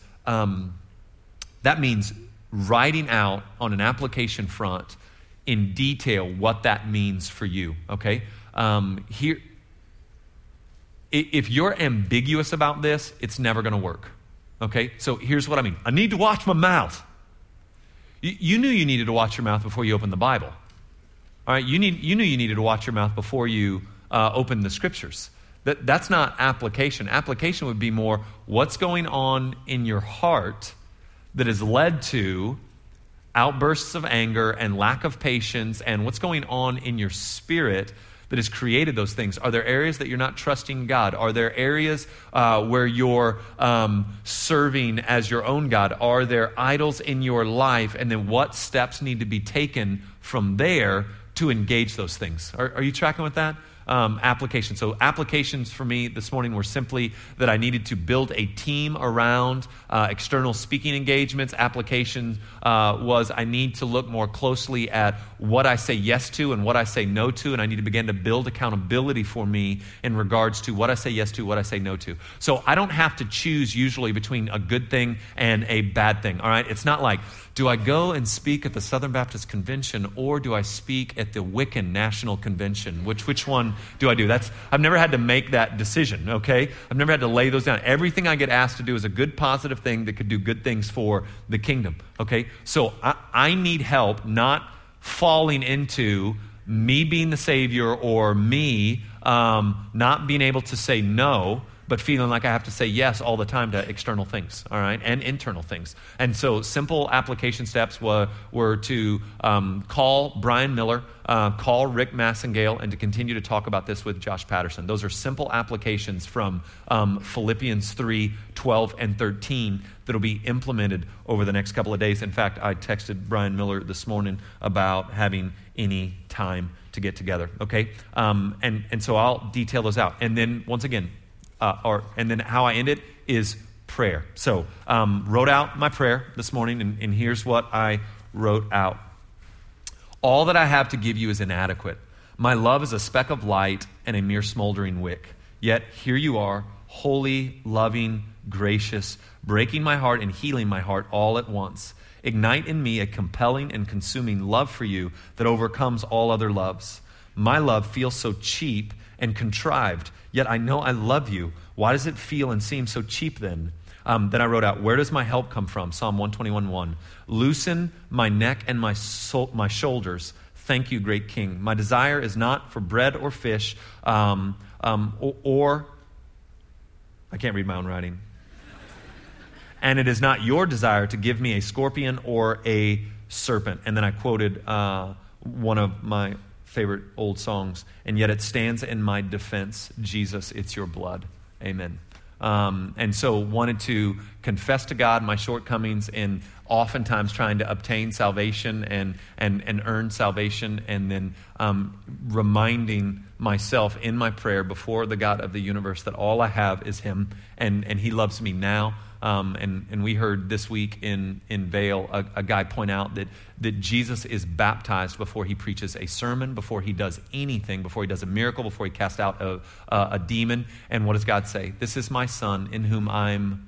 writing out on an application front in detail what that means for you, okay? If you're ambiguous about this, it's never going to work, okay? So here's what I mean. I need to watch my mouth. You knew you needed to watch your mouth before you opened the Bible, all right? You knew you needed to watch your mouth before you opened the Scriptures. That's not application. Application would be more what's going on in your heart that has led to outbursts of anger and lack of patience, and what's going on in your spirit that has created those things. Are there areas that you're not trusting God? Are there areas where you're serving as your own God? Are there idols in your life? And then what steps need to be taken from there to engage those things? Are you tracking with that? Application. So applications for me this morning were simply that I needed to build a team around external speaking engagements. Application was I need to look more closely at what I say yes to and what I say no to, and I need to begin to build accountability for me in regards to what I say yes to, what I say no to. So I don't have to choose usually between a good thing and a bad thing, all right? It's not like, do I go and speak at the Southern Baptist Convention or do I speak at the Wiccan National Convention? Which one do I do? I've never had to make that decision, okay? I've never had to lay those down. Everything I get asked to do is a good, positive thing that could do good things for the kingdom, okay? So I need help not falling into me being the Savior or me not being able to say no, but feeling like I have to say yes all the time to external things, all right, and internal things. And so simple application steps were to call Brian Miller, call Rick Massengale, and to continue to talk about this with Josh Patterson. Those are simple applications from Philippians 3, 12, and 13 that will be implemented over the next couple of days. In fact, I texted Brian Miller this morning about having any time to get together, okay? And so I'll detail those out. And then once again, and then how I end it is prayer. So wrote out my prayer this morning, and here's what I wrote out. All that I have to give you is inadequate. My love is a speck of light and a mere smoldering wick. Yet here you are, holy, loving, gracious, breaking my heart and healing my heart all at once. Ignite in me a compelling and consuming love for you that overcomes all other loves. My love feels so cheap and contrived, yet I know I love you. Why does it feel and seem so cheap then? Then I wrote out, where does my help come from? Psalm 121:1. Loosen my neck and my shoulders. Thank you, great King. My desire is not for bread or fish, or I can't read my own writing. And it is not your desire to give me a scorpion or a serpent. And then I quoted one of my favorite old songs. And yet it stands in my defense, Jesus, it's your blood. Amen. And so wanted to confess to God my shortcomings in oftentimes trying to obtain salvation and earn salvation, and then reminding myself in my prayer before the God of the universe that all I have is him, and he loves me now. And we heard this week in Vail a guy point out that Jesus is baptized before he preaches a sermon, before he does anything, before he does a miracle, before he casts out a demon. And what does God say? This is my son in whom I'm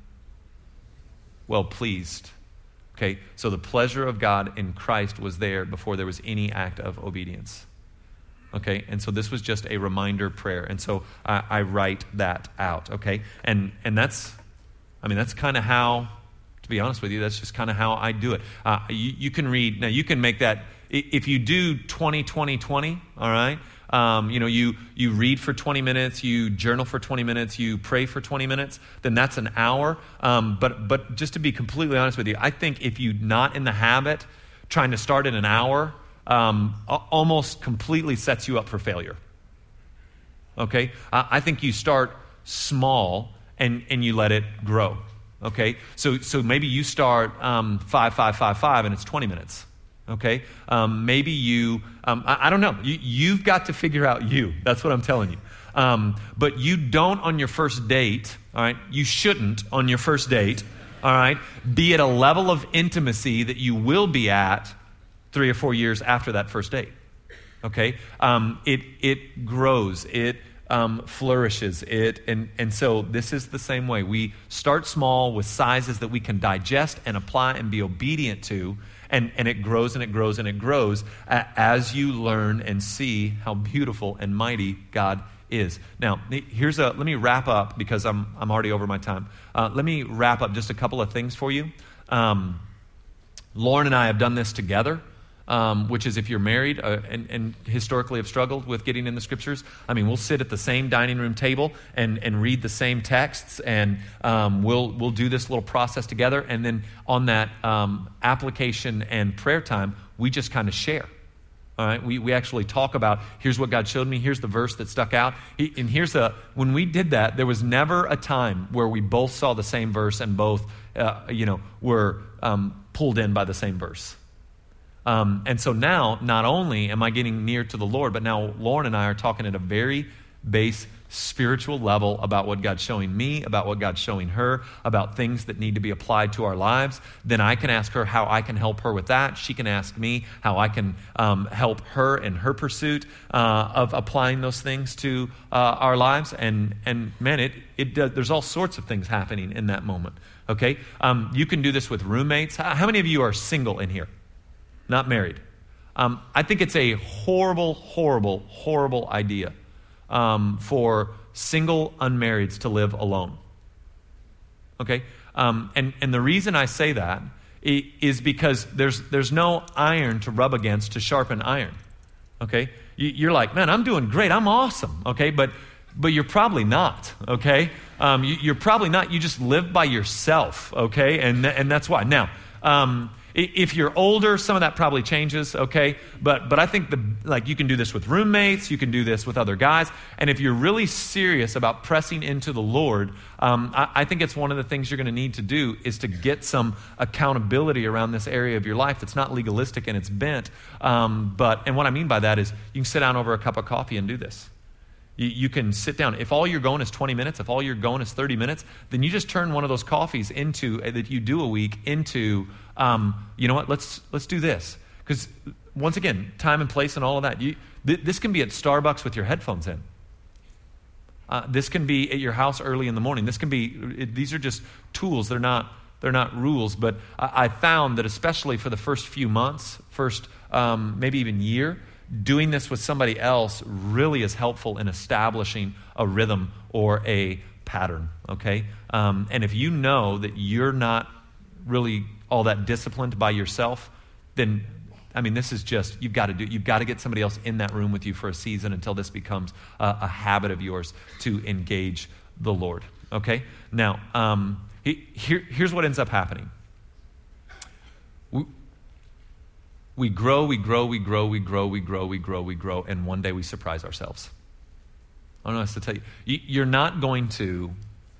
well pleased. Okay, so the pleasure of God in Christ was there before there was any act of obedience. Okay, and so this was just a reminder prayer. And so I write that out, okay? And that's kind of how, to be honest with you, that's just kind of how I do it. You can read, now you can make that, if you do 20-20-20, all right? You read for 20 minutes, you journal for 20 minutes, you pray for 20 minutes, then that's an hour. But just to be completely honest with you, I think if you're not in the habit, trying to start in an hour almost completely sets you up for failure. Okay? I think you start small and you let it grow. Okay? So maybe you start 5-5-5-5 and it's 20 minutes. Okay? Maybe you, I don't know. You've got to figure out you. That's what I'm telling you. But you don't on your first date, all right? You shouldn't on your first date, all right, be at a level of intimacy that you will be at 3 or 4 years after that first date. Okay? It grows. It flourishes. And so this is the same way. We start small with sizes that we can digest and apply and be obedient to. And it grows and it grows and it grows as you learn and see how beautiful and mighty God is. Now, let me wrap up because I'm already over my time. Let me wrap up just a couple of things for you. Lauren and I have done this together. Which is if you're married and historically have struggled with getting in the scriptures, we'll sit at the same dining room table and read the same texts, and we'll do this little process together. And then on that application and prayer time, we just kind of share. All right, we actually talk about, here's what God showed me, here's the verse that stuck out. And when we did that, there was never a time where we both saw the same verse and both were pulled in by the same verse. And so now, not only am I getting near to the Lord, but now Lauren and I are talking at a very base spiritual level about what God's showing me, about what God's showing her, about things that need to be applied to our lives. Then I can ask her how I can help her with that. She can ask me how I can help her in her pursuit of applying those things to our lives. And man, there's all sorts of things happening in that moment. Okay, you can do this with roommates. How many of you are single in here? Not married. I think it's a horrible, horrible, horrible idea for single unmarrieds to live alone. Okay? And the reason I say that is because there's no iron to rub against to sharpen iron. Okay? You're like, man, I'm doing great. I'm awesome. Okay? But you're probably not. Okay? You're probably not. You just live by yourself. Okay? And that's why. Now, if you're older, some of that probably changes, okay? But I think you can do this with roommates, you can do this with other guys, and if you're really serious about pressing into the Lord, I think it's one of the things you're going to need to do is to get some accountability around this area of your life that's not legalistic and it's bent. And what I mean by that is you can sit down over a cup of coffee and do this. You can sit down. If all you're going is 20 minutes, if all you're going is 30 minutes, then you just turn one of those coffees that you do a week into, you know what, let's do this. Because once again, time and place and all of that. This can be at Starbucks with your headphones in. This can be at your house early in the morning. These are just tools. They're not rules. But I found that especially for the first few months, maybe even year, doing this with somebody else really is helpful in establishing a rhythm or a pattern, okay? And if you know that you're not really all that disciplined by yourself, then, this is just, you've got to get somebody else in that room with you for a season until this becomes a habit of yours to engage the Lord, okay? Now, here's what ends up happening. We grow, and one day we surprise ourselves. I don't know what else to tell you. You're not going to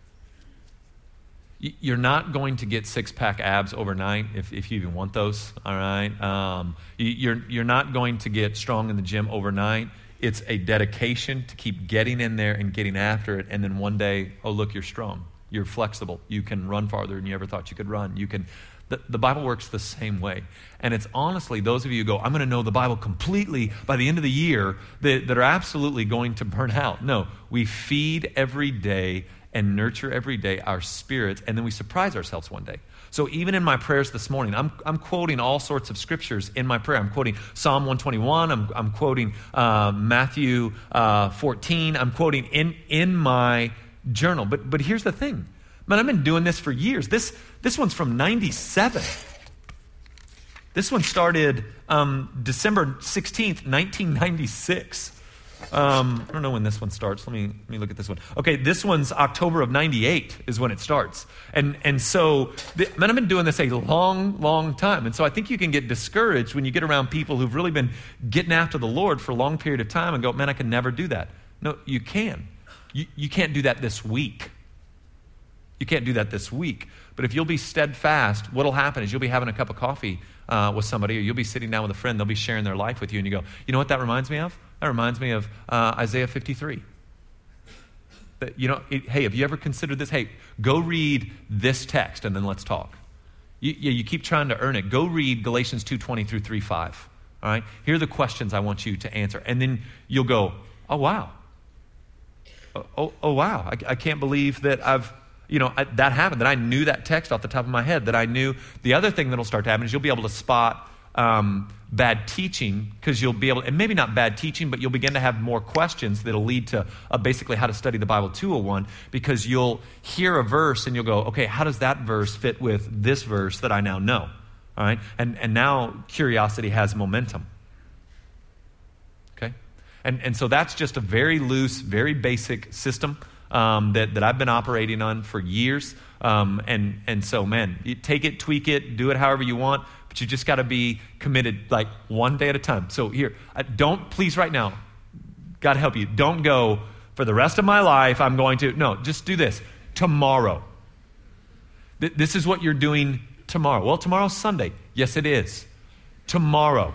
get six-pack abs overnight if you even want those, all right? You're not going to get strong in the gym overnight. It's a dedication to keep getting in there and getting after it, and then one day, oh, look, you're strong. You're flexible. You can run farther than you ever thought you could run. The Bible works the same way. And it's honestly, those of you who go, I'm going to know the Bible completely by the end of the year, that are absolutely going to burn out. No, we feed every day and nurture every day our spirits, and then we surprise ourselves one day. So even in my prayers this morning, I'm quoting all sorts of scriptures in my prayer. I'm quoting Psalm 121. I'm quoting Matthew 14. I'm quoting in my journal. But here's the thing. Man, I've been doing this for years. This one's from 97. This one started December 16th, 1996. I don't know when this one starts. Let me look at this one. Okay, this one's October of 98 is when it starts. And so, man, I've been doing this a long, long time. And so I think you can get discouraged when you get around people who've really been getting after the Lord for a long period of time and go, man, I can never do that. No, you can. You can't do that this week. You can't do that this week. But if you'll be steadfast, what'll happen is you'll be having a cup of coffee with somebody, or you'll be sitting down with a friend. They'll be sharing their life with you, and you go, you know what that reminds me of? That reminds me of Isaiah 53. Hey, have you ever considered this? Hey, go read this text, and then let's talk. You keep trying to earn it. Go read Galatians 2:20 through 3:5. All right? Here are the questions I want you to answer. And then you'll go, oh, wow. Oh wow, I can't believe that that happened, that I knew that text off the top of my head, that I knew. The other thing that'll start to happen is you'll be able to spot bad teaching, because you'll be able, and maybe not bad teaching, but you'll begin to have more questions that'll lead to basically how to study the Bible 201, because you'll hear a verse and you'll go, okay, how does that verse fit with this verse that I now know? All right, and now curiosity has momentum. And so that's just a very loose, very basic system that I've been operating on for years. And so, man, you take it, tweak it, do it however you want, but you just got to be committed, like one day at a time. So here, please right now, God help you, don't go, for the rest of my life, I'm going to, no, just do this. Tomorrow. This is what you're doing tomorrow. Well, tomorrow's Sunday. Yes, it is. Tomorrow.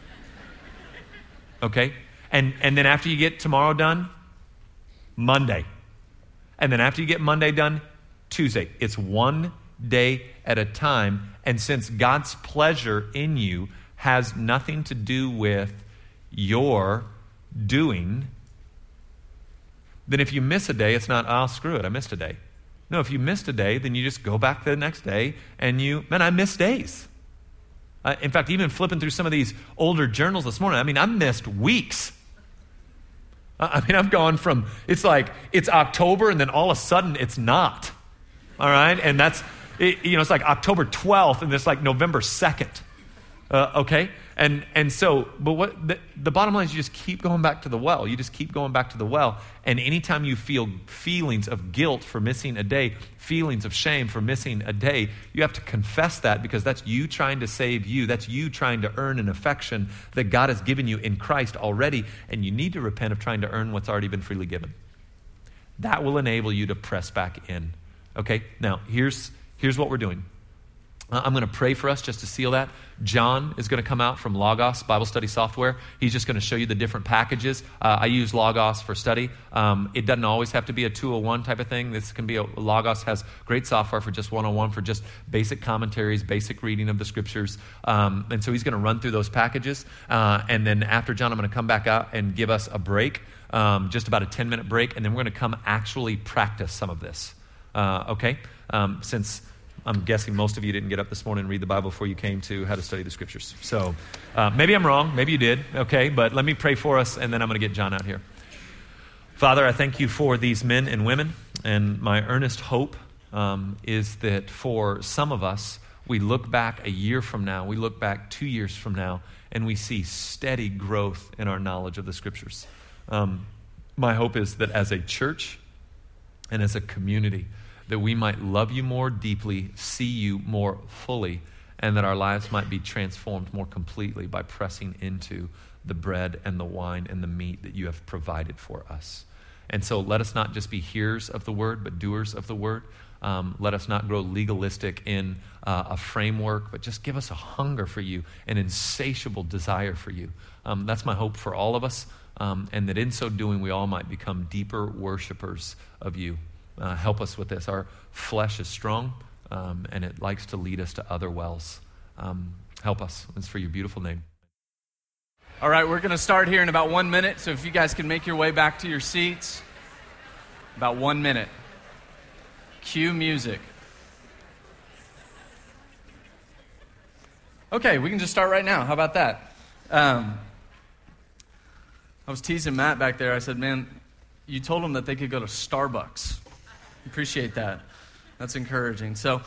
Okay? And then after you get tomorrow done, Monday. And then after you get Monday done, Tuesday. It's one day at a time. And since God's pleasure in you has nothing to do with your doing, then if you miss a day, it's not, oh, screw it, I missed a day. No, if you missed a day, then you just go back the next day and I miss days. In fact, even flipping through some of these older journals this morning, I missed weeks. I've gone from, it's October, and then all of a sudden it's not. All right? And it's like October 12th, and it's like November 2nd. Okay? And so, but what the bottom line is, you just keep going back to the well. You just keep going back to the well. And anytime you feel feelings of guilt for missing a day, feelings of shame for missing a day, you have to confess that, because that's you trying to save you. That's you trying to earn an affection that God has given you in Christ already. And you need to repent of trying to earn what's already been freely given. That will enable you to press back in. Okay? Now, here's what we're doing. I'm going to pray for us just to seal that. John is going to come out from Logos Bible Study Software. He's just going to show you the different packages. I use Logos for study. It doesn't always have to be a 201 type of thing. This can be Logos has great software for just 101, for just basic commentaries, basic reading of the scriptures. And so he's going to run through those packages. And then after John, I'm going to come back out and give us a break. just about a 10-minute break, and then we're going to come actually practice some of this. Okay? Since I'm guessing most of you didn't get up this morning and read the Bible before you came to How to Study the Scriptures. So maybe I'm wrong. Maybe you did. Okay? But let me pray for us, and then I'm going to get John out here. Father, I thank you for these men and women, and my earnest hope is that for some of us, we look back a year from now, we look back 2 years from now, and we see steady growth in our knowledge of the Scriptures. My hope is that as a church and as a community, that we might love you more deeply, see you more fully, and that our lives might be transformed more completely by pressing into the bread and the wine and the meat that you have provided for us. And so let us not just be hearers of the word, but doers of the word. Let us not grow legalistic in a framework, but just give us a hunger for you, an insatiable desire for you. That's my hope for all of us, and that in so doing, we all might become deeper worshipers of you. Help us with this. Our flesh is strong, and it likes to lead us to other wells. Help us. It's for your beautiful name. All right, we're going to start here in about 1 minute, so if you guys can make your way back to your seats. About 1 minute. Cue music. Okay, we can just start right now. How about that? I was teasing Matt back there. I said, man, you told them that they could go to Starbucks. Appreciate that. That's encouraging. So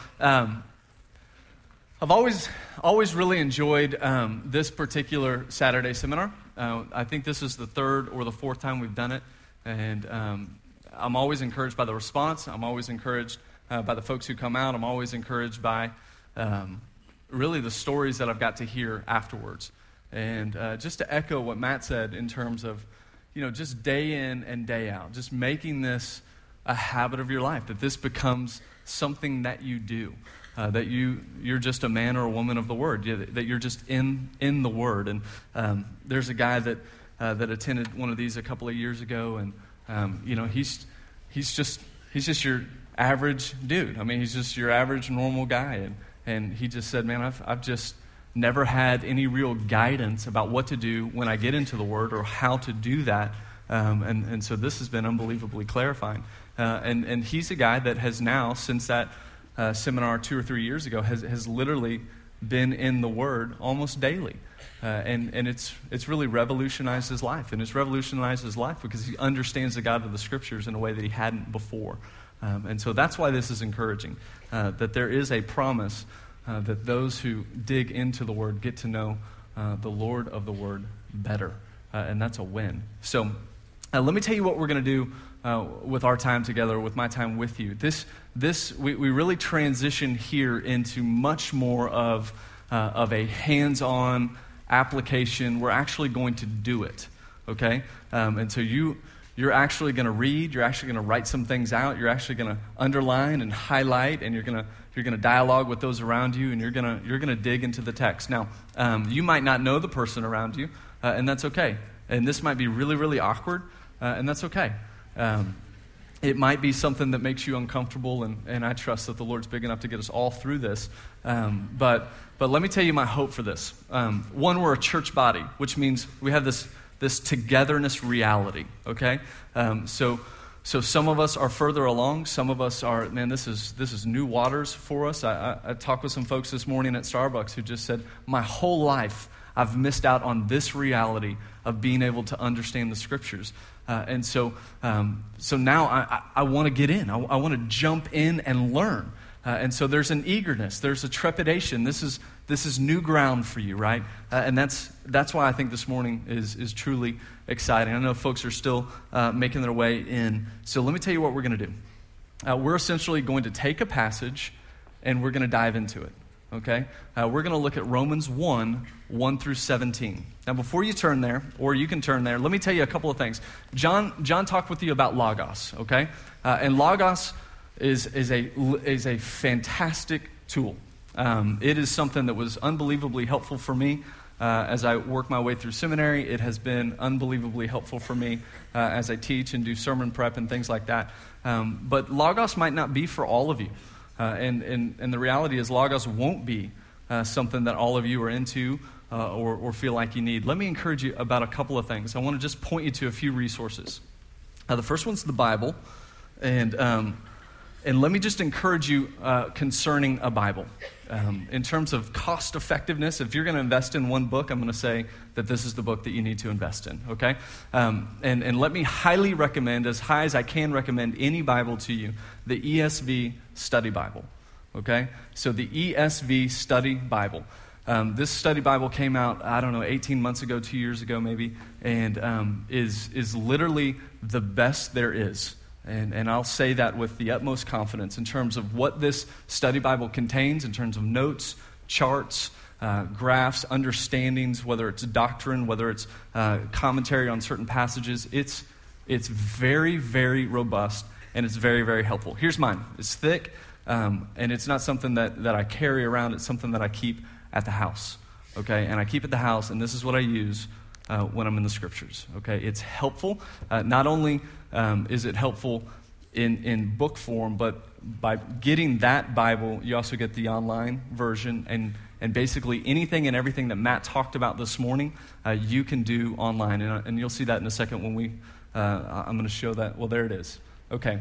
I've always really enjoyed this particular Saturday seminar. I think this is the third or the fourth time we've done it, and I'm always encouraged by the response. I'm always encouraged by the folks who come out. I'm always encouraged by really the stories that I've got to hear afterwards. And just to echo what Matt said in terms of, just day in and day out, just making this a habit of your life, that this becomes something that you do. That you're just a man or a woman of the Word, that you're just in the Word. And there's a guy that attended one of these a couple of years ago, and he's just your average dude. I mean, he's just your average normal guy, and he just said, man, I've just never had any real guidance about what to do when I get into the Word or how to do that, and so this has been unbelievably clarifying. And he's a guy that has now, since that seminar 2 or 3 years ago, has literally been in the Word almost daily. And it's really revolutionized his life. And it's revolutionized his life because he understands the God of the Scriptures in a way that he hadn't before. And so that's why this is encouraging, that there is a promise that those who dig into the Word get to know the Lord of the Word better. And that's a win. So let me tell you what we're going to do with our time together, with my time with you. We really transition here into much more of a hands-on application. We're actually going to do it, okay? And so you're actually going to read. You're actually going to write some things out. You're actually going to underline and highlight, and you're going to dialogue with those around you, and you're going to dig into the text. Now, you might not know the person around you, and that's okay. And this might be really, really awkward, and that's okay. It might be something that makes you uncomfortable, and I trust that the Lord's big enough to get us all through this. But let me tell you my hope for this. One, we're a church body, which means we have this togetherness reality, okay? So some of us are further along. Some of us are, man, this is new waters for us. I talked with some folks this morning at Starbucks who just said, my whole life I've missed out on this reality of being able to understand the Scriptures. And so now I want to get in. I want to jump in and learn. And so there's an eagerness. There's a trepidation. This is new ground for you, right? And that's why I think this morning is truly exciting. I know folks are still making their way in. So let me tell you what we're going to do. We're essentially going to take a passage and we're going to dive into it. Okay? We're going to look at Romans 1 through 17. Now, before you turn there, or you can turn there, let me tell you a couple of things. John talked with you about Logos, okay? And Logos is a fantastic tool. It is something that was unbelievably helpful for me as I work my way through seminary. It has been unbelievably helpful for me as I teach and do sermon prep and things like that. But Logos might not be for all of you. And the reality is Logos won't be something that all of you are into or feel like you need, let me encourage you about a couple of things. I want to just point you to a few resources. The first one's the Bible, and let me just encourage you concerning a Bible. In terms of cost effectiveness, if you're going to invest in one book, I'm going to say that this is the book that you need to invest in, okay? And let me highly recommend, as high as I can recommend any Bible to you, the ESV Study Bible, okay? So the ESV Study Bible. This study Bible came out, 18 months ago, 2 years ago maybe, and is literally the best there is. And I'll say that with the utmost confidence in terms of what this study Bible contains, in terms of notes, charts, graphs, understandings, whether it's doctrine, whether it's commentary on certain passages. It's very, very robust, and it's very, very helpful. Here's mine. It's thick, and it's not something that I carry around. It's something that I keep at the house, okay? And I keep at the house, and this is what I use when I'm in the Scriptures, okay? It's helpful. Not only is it helpful in book form, but by getting that Bible, you also get the online version, and basically anything and everything that Matt talked about this morning, you can do online, and you'll see that in a second when I'm going to show that. Well, there it is. Okay.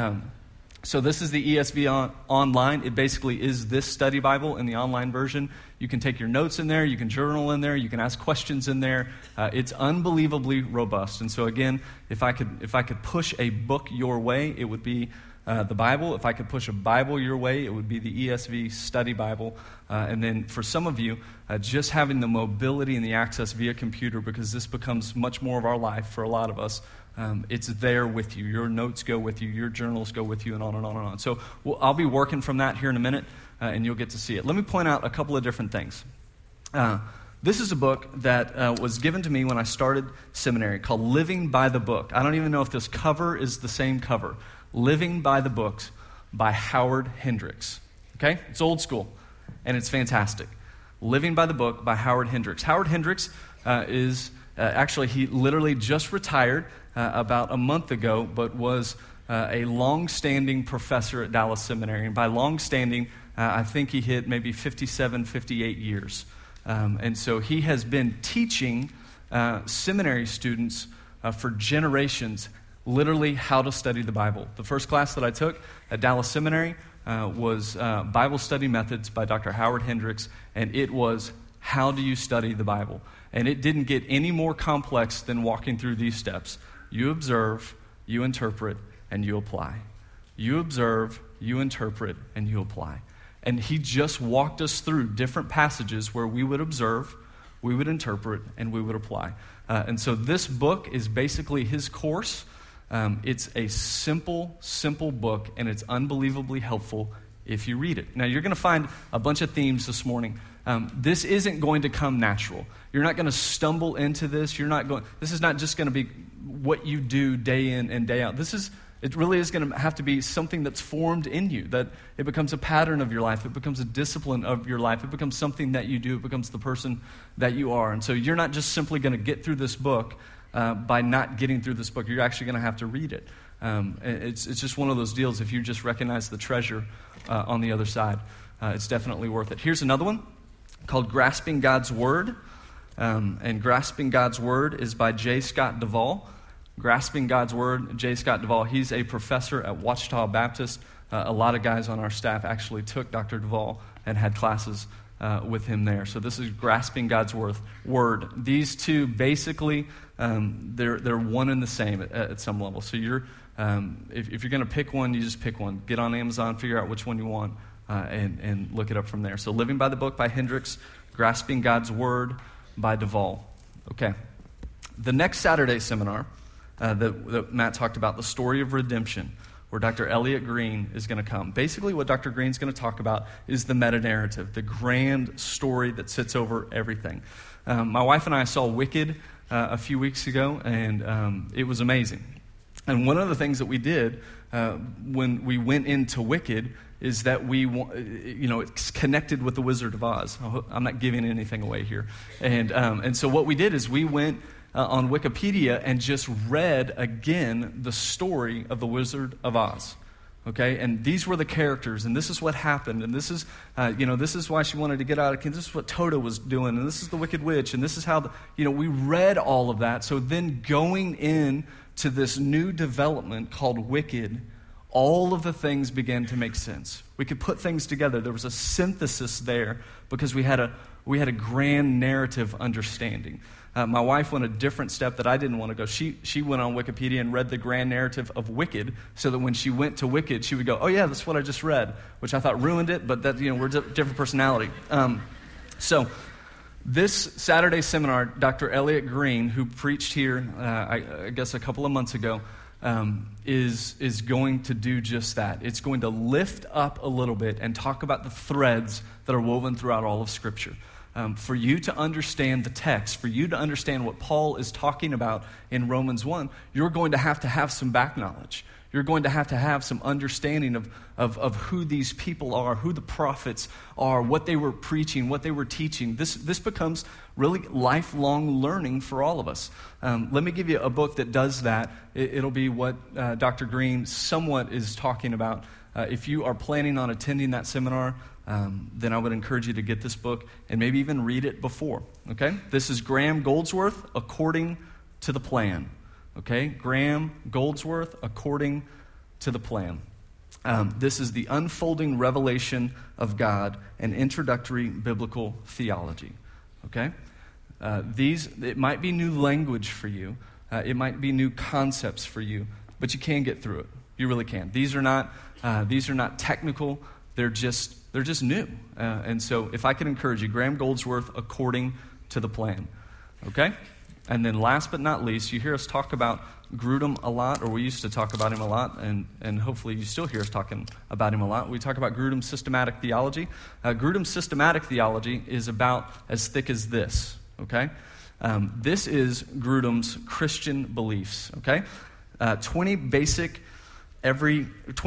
So this is the ESV online. It basically is this study Bible in the online version. You can take your notes in there. You can journal in there. You can ask questions in there. It's unbelievably robust. And so again, if I could push a book your way, it would be the Bible. If I could push a Bible your way, it would be the ESV Study Bible. And then for some of you, just having the mobility and the access via computer, because this becomes much more of our life for a lot of us, it's there with you. Your notes go with you. Your journals go with you, and on and on and on. So I'll be working from that here in a minute, and you'll get to see it. Let me point out a couple of different things. This is a book that was given to me when I started seminary called Living by the Book. I don't even know if this cover is the same cover. Living by the Books by Howard Hendricks. Okay? It's old school, and it's fantastic. Living by the Book by Howard Hendricks. Howard Hendricks is... actually, he literally just retired about a month ago, but was a long-standing professor at Dallas Seminary. And by long-standing, I think he hit maybe 57, 58 years. And so he has been teaching seminary students for generations literally how to study the Bible. The first class that I took at Dallas Seminary was Bible Study Methods by Dr. Howard Hendricks, and it was how do you study the Bible? And it didn't get any more complex than walking through these steps. You observe, you interpret, and you apply. You observe, you interpret, and you apply. And he just walked us through different passages where we would observe, we would interpret, and we would apply. And so this book is basically his course. It's a simple, simple book, and it's unbelievably helpful if you read it. Now, you're going to find a bunch of themes this morning. This isn't going to come natural. You're not going to stumble into this. This is not just going to be what you do day in and day out. It really is going to have to be something that's formed in you, that it becomes a pattern of your life. It becomes a discipline of your life. It becomes something that you do. It becomes the person that you are. And so you're not just simply going to get through this book by not getting through this book. You're actually going to have to read it. It's just one of those deals. If you just recognize the treasure on the other side, it's definitely worth it. Here's another one called Grasping God's Word. And Grasping God's Word is by J. Scott Duvall. Grasping God's Word, J. Scott Duvall. He's a professor at Ouachita Baptist. A lot of guys on our staff actually took Dr. Duvall and had classes with him there. So this is Grasping God's Word. These two basically, they're one and the same at some level. So if you're going to pick one, you just pick one. Get on Amazon, figure out which one you want, and look it up from there. So Living by the Book by Hendricks, Grasping God's Word by Duvall. Okay. The next Saturday seminar that Matt talked about, the story of redemption, where Dr. Elliot Green is going to come. Basically what Dr. Green's going to talk about is the meta-narrative, the grand story that sits over everything. My wife and I saw Wicked a few weeks ago, and it was amazing. And one of the things that we did when we went into Wicked is that it's connected with the Wizard of Oz. I'm not giving anything away here. And so what we did is we went on Wikipedia and just read again the story of the Wizard of Oz. Okay, and these were the characters, and this is what happened, and this is, this is why she wanted to get out of Kansas. This is what Toto was doing, and this is the Wicked Witch, and this is how, we read all of that. So then going in to this new development called Wicked, all of the things began to make sense. We could put things together. There was a synthesis there because we had a grand narrative understanding. My wife went a different step that I didn't want to go. She went on Wikipedia and read the grand narrative of Wicked, so that when she went to Wicked, she would go, "Oh yeah, that's what I just read," which I thought ruined it. But that we're different personality. So this Saturday seminar, Dr. Elliot Green, who preached here, I guess a couple of months ago, is going to do just that. It's going to lift up a little bit and talk about the threads that are woven throughout all of Scripture. For you to understand the text, for you to understand what Paul is talking about in Romans 1, you're going to have some back knowledge. You're going to have some understanding of who these people are, who the prophets are, what they were preaching, what they were teaching. This becomes really lifelong learning for all of us. Let me give you a book that does that. It'll be what Dr. Green somewhat is talking about. If you are planning on attending that seminar, then I would encourage you to get this book and maybe even read it before, okay? This is Graham Goldsworth, According to the Plan, okay? Graham Goldsworth, According to the Plan. This is the unfolding revelation of God and introductory biblical theology, okay? It might be new language for you. It might be new concepts for you, but you can get through it. You really can. These are not technical. They're just new. And so if I could encourage you, Graham Goldsworth, According to the Plan. Okay? And then last but not least, you hear us talk about Grudem a lot, or we used to talk about him a lot, and hopefully you still hear us talking about him a lot. We talk about Grudem's systematic theology. Grudem's systematic theology is about as thick as this. Okay? This is Grudem's Christian beliefs. Okay? 20 basics every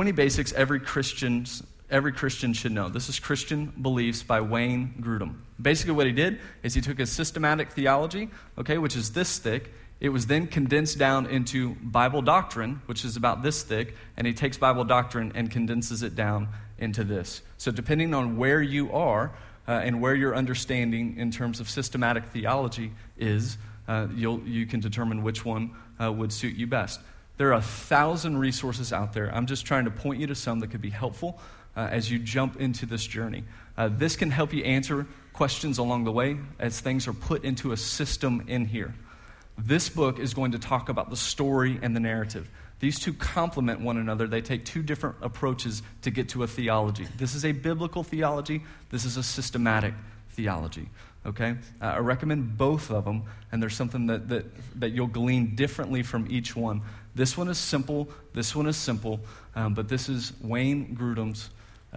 Christian should know. This is Christian Beliefs by Wayne Grudem. Basically what he did is he took his systematic theology, okay, which is this thick. It was then condensed down into Bible doctrine, which is about this thick, and he takes Bible doctrine and condenses it down into this. So depending on where you are and where your understanding in terms of systematic theology is, you can determine which one would suit you best. There are 1,000 resources out there. I'm just trying to point you to some that could be helpful as you jump into this journey. This can help you answer questions along the way as things are put into a system in here. This book is going to talk about the story and the narrative. These two complement one another. They take two different approaches to get to a theology. This is a biblical theology. This is a systematic theology. Okay? I recommend both of them, and there's something that you'll glean differently from each one. This one is simple. This one is simple. But this is Wayne Grudem's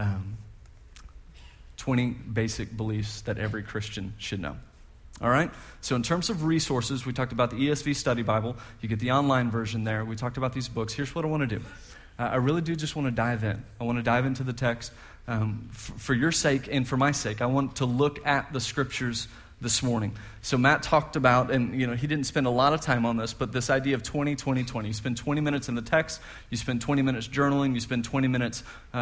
20 basic beliefs that every Christian should know. All right? So in terms of resources, we talked about the ESV Study Bible. You get the online version there. We talked about these books. Here's what I want to do. I really do just want to dive in. I want to dive into the text for your sake and for my sake. I want to look at the Scriptures this morning. So Matt talked about, and he didn't spend a lot of time on this, but this idea of 20-20-20. You spend 20 minutes in the text, you spend 20 minutes journaling, you spend 20 minutes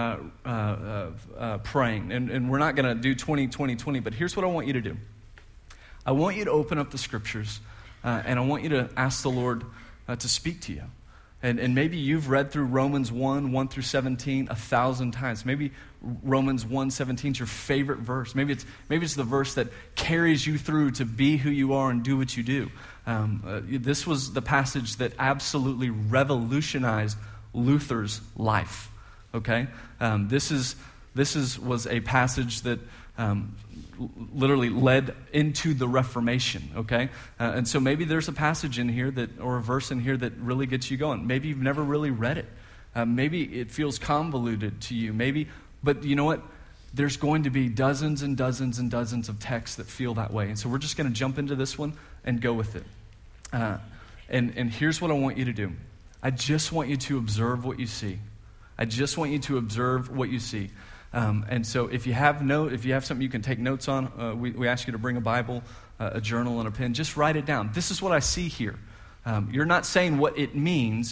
praying. And we're not going to do 20-20-20, but here's what I want you to do. I want you to open up the Scriptures, and I want you to ask the Lord to speak to you. And maybe you've read through Romans 1 through 17 1,000 times. Maybe Romans 1:17 is your favorite verse. Maybe it's the verse that carries you through to be who you are and do what you do. This was the passage that absolutely revolutionized Luther's life. Okay, this was a passage that literally led into the Reformation, okay? And so maybe there's a passage in here or a verse in here that really gets you going. Maybe you've never really read it. Maybe it feels convoluted to you. But you know what? There's going to be dozens and dozens and dozens of texts that feel that way. And so we're just going to jump into this one and go with it. And here's what I want you to do. I just want you to observe what you see. I just want you to observe what you see. And so if you have something you can take notes on, we ask you to bring a Bible, a journal, and a pen. Just write it down. This is what I see here. You're not saying what it means.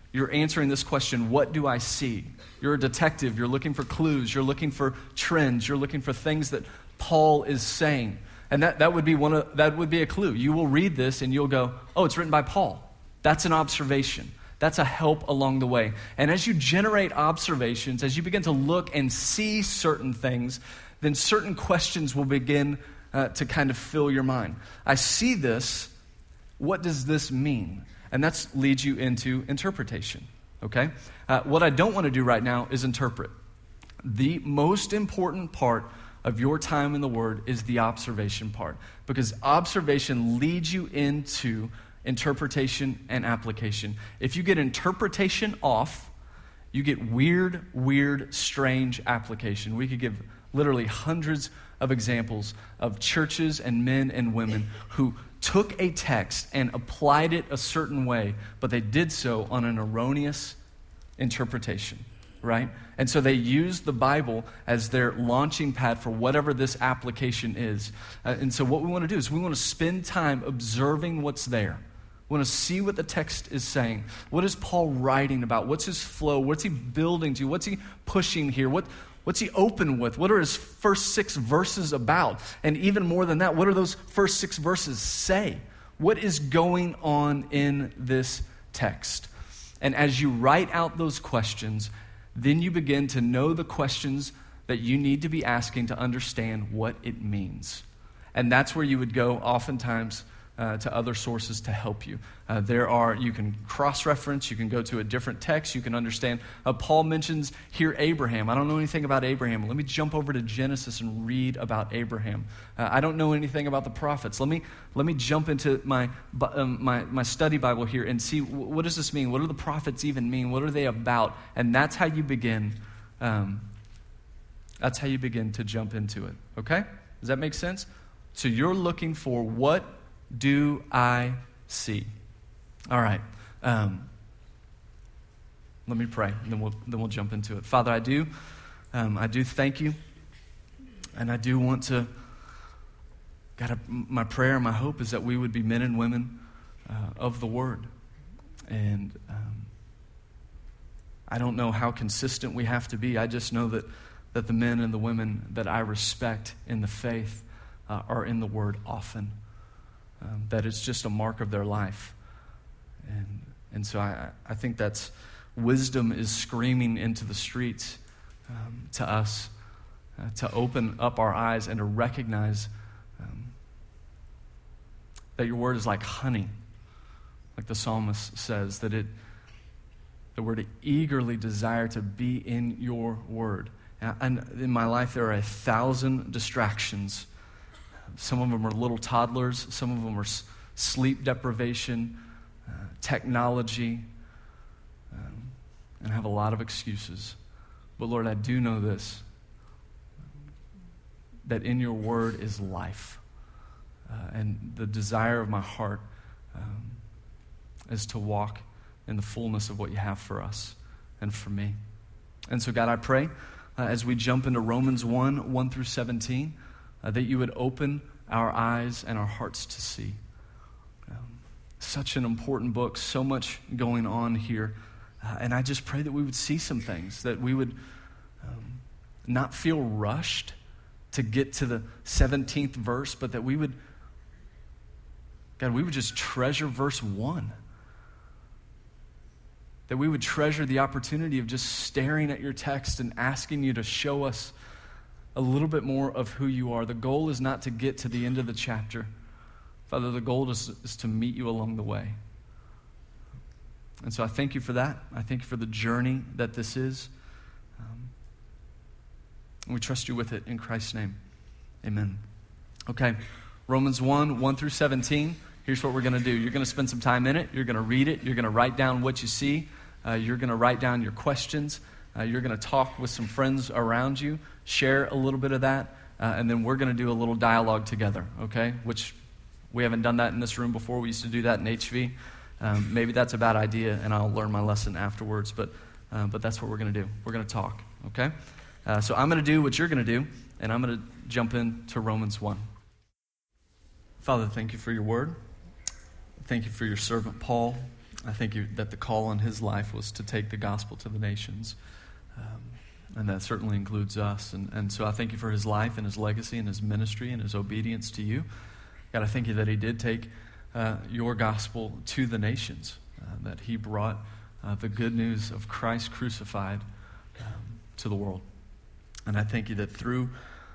You're answering this question, what do I see? You're a detective. You're looking for clues. You're looking for trends. You're looking for things that Paul is saying. And that would be a clue. You will read this and you'll go, oh, it's written by Paul. That's an observation. That's a help along the way. And as you generate observations, as you begin to look and see certain things, then certain questions will begin to kind of fill your mind. I see this. What does this mean? And that leads you into interpretation, okay? What I don't want to do right now is interpret. The most important part of your time in the Word is the observation part, because observation leads you into interpretation and application. If you get interpretation off, you get weird, strange application. We could give literally hundreds of examples of churches and men and women who took a text and applied it a certain way, but they did so on an erroneous interpretation, right? And so they used the Bible as their launching pad for whatever this application is. And so what we want to do is we want to spend time observing what's there. We want to see what the text is saying. What is Paul writing about? What's his flow? What's he building to? What's he pushing here? What's he open with? What are his first 6 verses about? And even more than that, what do those first 6 verses say? What is going on in this text? And as you write out those questions, then you begin to know the questions that you need to be asking to understand what it means. And that's where you would go oftentimes to other sources to help you. You can cross-reference, you can go to a different text, you can understand. Paul mentions here Abraham. I don't know anything about Abraham. Let me jump over to Genesis and read about Abraham. I don't know anything about the prophets. Let me jump into my study Bible here and see what does this mean? What do the prophets even mean? What are they about? And that's how you begin. That's how you begin to jump into it. Okay? Does that make sense? So you're looking for what do I see? All right. Let me pray, and then we'll jump into it. Father, I do thank you, and I do want to. God, my prayer, my hope is that we would be men and women of the Word, and I don't know how consistent we have to be. I just know that the men and the women that I respect in the faith are in the Word often. That it's just a mark of their life. And so I think that's wisdom is screaming into the streets to us, to open up our eyes and to recognize that your word is like honey, like the psalmist says, that we're to eagerly desire to be in your word. And in my life there are 1,000 distractions. Some of them are little toddlers. Some of them are sleep deprivation, technology, and I have a lot of excuses. But Lord, I do know this, that in your word is life. And the desire of my heart is to walk in the fullness of what you have for us and for me. And so, God, I pray as we jump into Romans 1 through 17, that you would open our eyes and our hearts to see. Such an important book, so much going on here. And I just pray that we would see some things, that we would not feel rushed to get to the 17th verse, but that we would just treasure verse 1. That we would treasure the opportunity of just staring at your text and asking you to show us a little bit more of who you are. The goal is not to get to the end of the chapter. Father, the goal is to meet you along the way. And so I thank you for that. I thank you for the journey that this is. And we trust you with it in Christ's name. Amen. Okay, Romans 1 through 17. Here's what we're going to do. You're going to spend some time in it. You're going to read it. You're going to write down what you see. You're going to write down your questions. You're going to talk with some friends around you, share a little bit of that, and then we're going to do a little dialogue together, okay? Which we haven't done that in this room before. We used to do that in HV. Maybe that's a bad idea, and I'll learn my lesson afterwards, but that's what we're going to do. We're going to talk, okay? So I'm going to do what you're going to do, and I'm going to jump into Romans 1. Father, thank you for your word. Thank you for your servant Paul. I thank you that the call on his life was to take the gospel to the nations. And that certainly includes us. And so I thank you for his life and his legacy and his ministry and his obedience to you. God, I thank you that he did take your gospel to the nations, that he brought the good news of Christ crucified to the world. And I thank you that through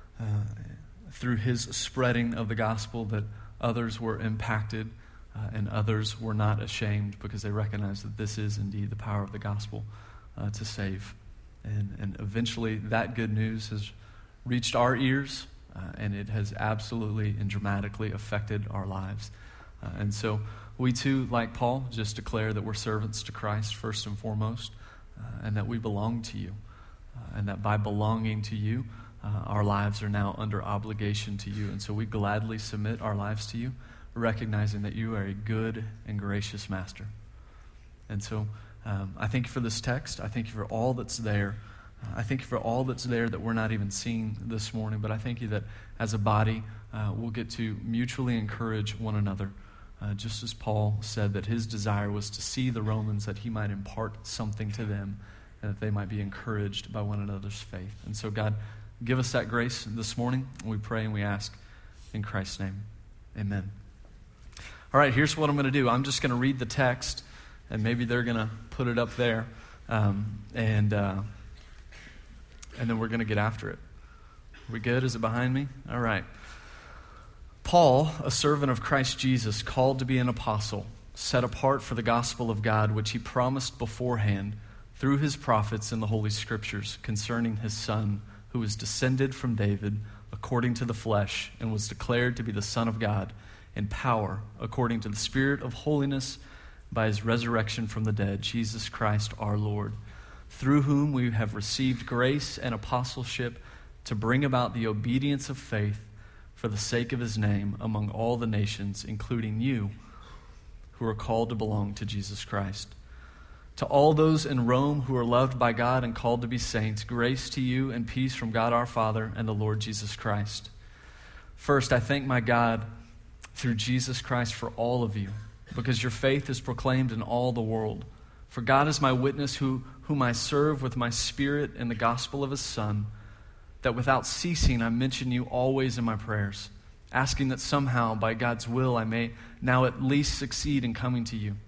his spreading of the gospel, that others were impacted and others were not ashamed because they recognized that this is indeed the power of the gospel to save. And eventually that good news has reached our ears, and it has absolutely and dramatically affected our lives. And so we too, like Paul, just declare that we're servants to Christ first and foremost, and that we belong to you. And that by belonging to you, our lives are now under obligation to you. And so we gladly submit our lives to you, recognizing that you are a good and gracious master. And so I thank you for this text. I thank you for all that's there. I thank you for all that's there that we're not even seeing this morning. But I thank you that as a body, we'll get to mutually encourage one another. Just as Paul said that his desire was to see the Romans, that he might impart something to them, and that they might be encouraged by one another's faith. And so, God, give us that grace this morning. We pray and we ask in Christ's name. Amen. All right, here's what I'm going to do. I'm just going to read the text, and maybe they're going to put it up there, and then we're going to get after it. Are we good? Is it behind me? All right. Paul, a servant of Christ Jesus, called to be an apostle, set apart for the gospel of God, which he promised beforehand through his prophets in the Holy Scriptures concerning his Son, who was descended from David according to the flesh and was declared to be the Son of God in power according to the Spirit of holiness by his resurrection from the dead, Jesus Christ our Lord, through whom we have received grace and apostleship to bring about the obedience of faith for the sake of his name among all the nations, including you, who are called to belong to Jesus Christ. To all those in Rome who are loved by God and called to be saints, grace to you and peace from God our Father and the Lord Jesus Christ. First, I thank my God through Jesus Christ for all of you, because your faith is proclaimed in all the world. For God is my witness, whom I serve with my spirit in the gospel of his Son, that without ceasing I mention you always in my prayers, asking that somehow by God's will I may now at least succeed in coming to you.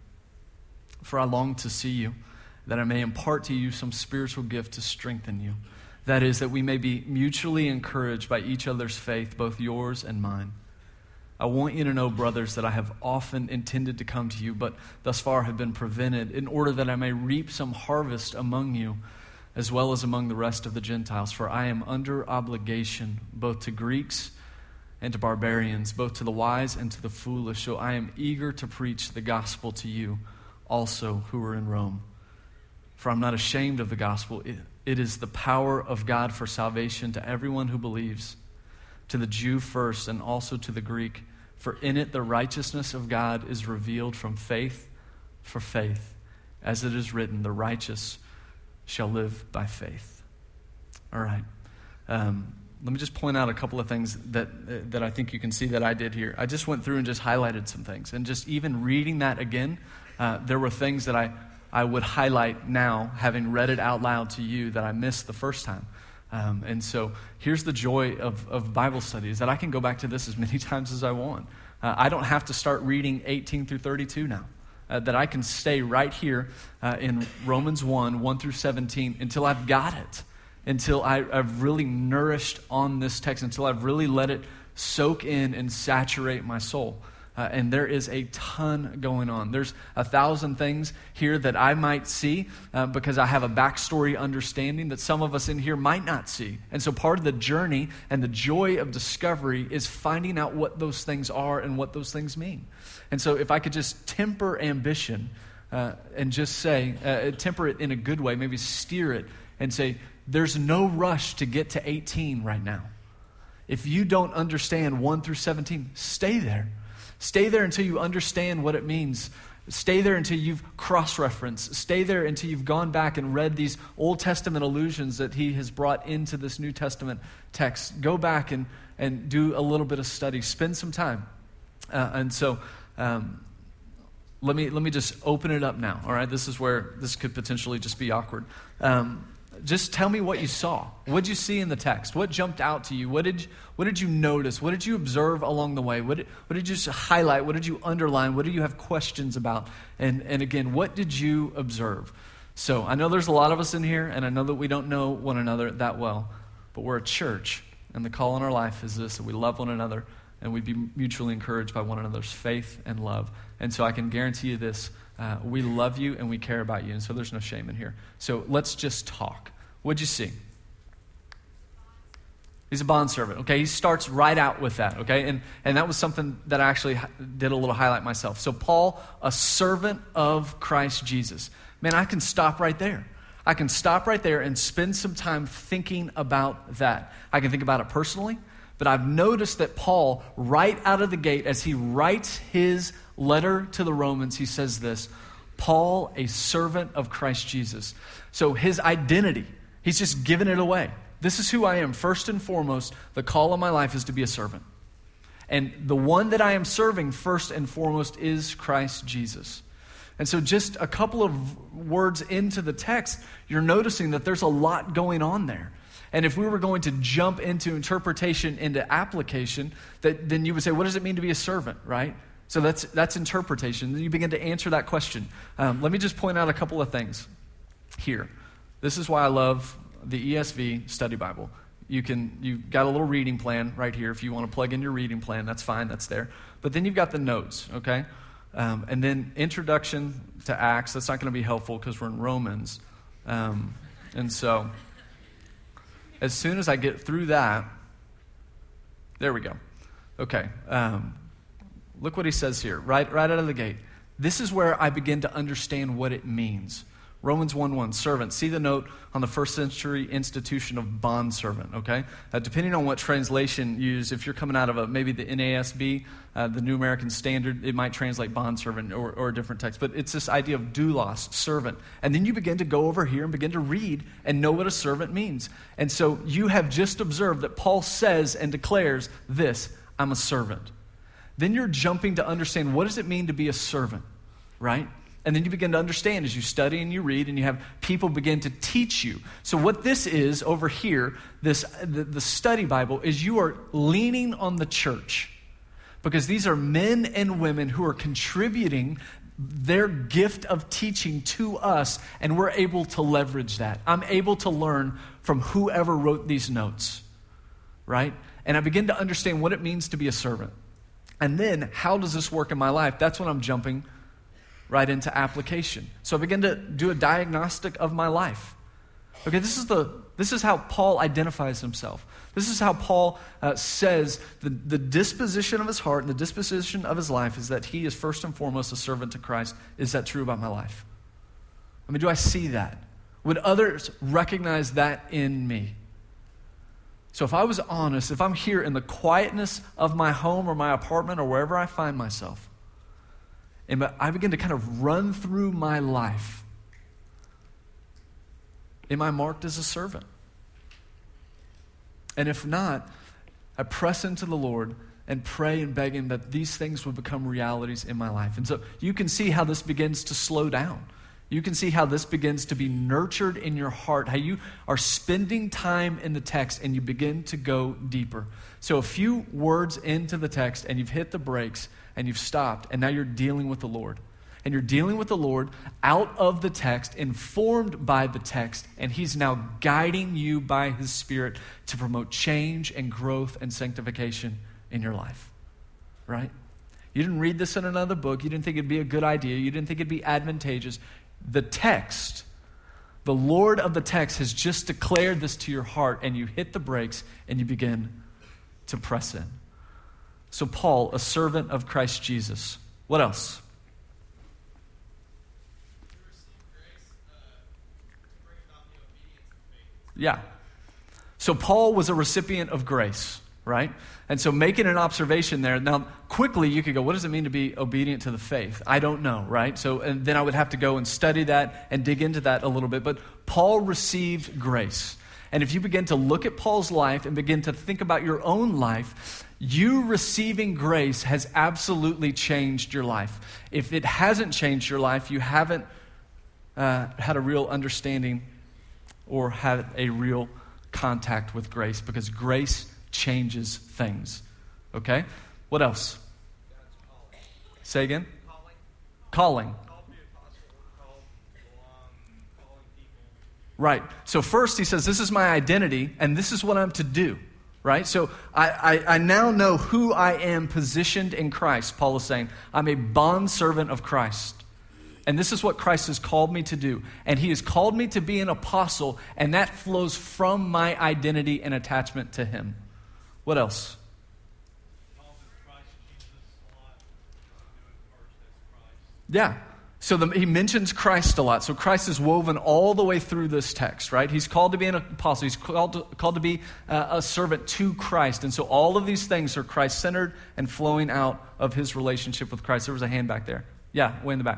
For I long to see you, that I may impart to you some spiritual gift to strengthen you. That is, that we may be mutually encouraged by each other's faith, both yours and mine. I want you to know, brothers, that I have often intended to come to you, but thus far have been prevented, in order that I may reap some harvest among you, as well as among the rest of the Gentiles. For I am under obligation, both to Greeks and to barbarians, both to the wise and to the foolish. So I am eager to preach the gospel to you also who are in Rome. For I'm not ashamed of the gospel. It is the power of God for salvation to everyone who believes, to the Jew first and also to the Greek. For in it the righteousness of God is revealed from faith for faith. As it is written, the righteous shall live by faith. All right. Let me just point out a couple of things that I think you can see that I did here. I just went through and just highlighted some things. And just even reading that again, there were things that I would highlight now, having read it out loud to you, that I missed the first time. And so here's the joy of Bible study, is that I can go back to this as many times as I want. I don't have to start reading 18 through 32 now. That I can stay right here in Romans 1 through 17, until I've got it, until I've really nourished on this text, until I've really let it soak in and saturate my soul. And there is a ton going on. There's 1,000 things here that I might see because I have a backstory understanding that some of us in here might not see. And so part of the journey and the joy of discovery is finding out what those things are and what those things mean. And so if I could just temper ambition and just say, temper it in a good way, maybe steer it and say, there's no rush to get to 18 right now. If you don't understand 1 through 17, stay there. Stay there until you understand what it means. Stay there until you've cross-referenced. Stay there until you've gone back and read these Old Testament allusions that he has brought into this New Testament text. Go back and do a little bit of study. Spend some time. And so let me just open it up now, all right? This is where this could potentially just be awkward. Just tell me what you saw. What did you see in the text? What jumped out to you? What did you notice? What did you observe along the way? What did you highlight? What did you underline? What do you have questions about? And again, what did you observe? So I know there's a lot of us in here, and I know that we don't know one another that well, but we're a church, and the call in our life is this, that we love one another, and we be mutually encouraged by one another's faith and love. And so I can guarantee you this, we love you and we care about you, and so there's no shame in here. So let's just talk. What'd you see? He's a bondservant, okay? He starts right out with that, okay? And that was something that I actually did a little highlight myself. So Paul, a servant of Christ Jesus. Man, I can stop right there. I can stop right there and spend some time thinking about that. I can think about it personally, but I've noticed that Paul, right out of the gate, as he writes his letter to the Romans, he says this, Paul, a servant of Christ Jesus. So his identity, he's just given it away. This is who I am. First and foremost, the call of my life is to be a servant. And the one that I am serving first and foremost is Christ Jesus. And so just a couple of words into the text, you're noticing that there's a lot going on there. And if we were going to jump into interpretation, into application, then you would say, what does it mean to be a servant, right? So that's interpretation. Then you begin to answer that question. Let me just point out a couple of things here. This is why I love the ESV Study Bible. You've got a little reading plan right here. If you want to plug in your reading plan, that's fine, that's there. But then you've got the notes, okay? And then introduction to Acts, that's not going to be helpful because we're in Romans. And so as soon as I get through that, there we go. Okay, look what he says here, right out of the gate. This is where I begin to understand what it means. Romans 1:1, servant. See the note on the first century institution of bondservant, okay? Depending on what translation you use, if you're coming out of maybe the NASB, the New American Standard, it might translate bondservant or a different text. But it's this idea of doulos, servant. And then you begin to go over here and begin to read and know what a servant means. And so you have just observed that Paul says and declares this, I'm a servant. Then you're jumping to understand what does it mean to be a servant, right? And then you begin to understand as you study and you read and you have people begin to teach you. So what this is over here, the study Bible, is you are leaning on the church because these are men and women who are contributing their gift of teaching to us, and we're able to leverage that. I'm able to learn from whoever wrote these notes, right? And I begin to understand what it means to be a servant. And then how does this work in my life? That's when I'm jumping right into application. So I begin to do a diagnostic of my life. Okay, this is how Paul identifies himself. This is how Paul says the disposition of his heart and the disposition of his life is that he is first and foremost a servant to Christ. Is that true about my life? I mean, do I see that? Would others recognize that in me? So if I was honest, if I'm here in the quietness of my home or my apartment or wherever I find myself, and I begin to kind of run through my life, am I marked as a servant? And if not, I press into the Lord and pray and beg Him that these things would become realities in my life. And so you can see how this begins to slow down. You can see how this begins to be nurtured in your heart, how you are spending time in the text and you begin to go deeper. So a few words into the text and you've hit the brakes and you've stopped, and now you're dealing with the Lord. And you're dealing with the Lord out of the text, informed by the text, and He's now guiding you by His Spirit to promote change and growth and sanctification in your life, right? You didn't read this in another book. You didn't think it'd be a good idea. You didn't think it'd be advantageous. The text, the Lord of the text has just declared this to your heart, and you hit the brakes and you begin to press in. So Paul, a servant of Christ Jesus. What else? Yeah. So Paul was a recipient of grace, right? And so making an observation there, now quickly you could go, what does it mean to be obedient to the faith? I don't know, right? So, and then I would have to go and study that and dig into that a little bit. But Paul received grace. And if you begin to look at Paul's life and begin to think about your own life, you receiving grace has absolutely changed your life. If it hasn't changed your life, you haven't had a real understanding or had a real contact with grace, because grace changes things. Okay? What else? Say again? Calling. Right. So first he says, this is my identity, and this is what I'm to do. Right? So I now know who I am positioned in Christ. Paul is saying, I'm a bondservant of Christ. And this is what Christ has called me to do. And he has called me to be an apostle, and that flows from my identity and attachment to him. What else? Yeah. So he mentions Christ a lot. So Christ is woven all the way through this text, right? He's called to be an apostle. He's called to be a servant to Christ. And so all of these things are Christ-centered and flowing out of his relationship with Christ. There was a hand back there. Yeah, way in the back.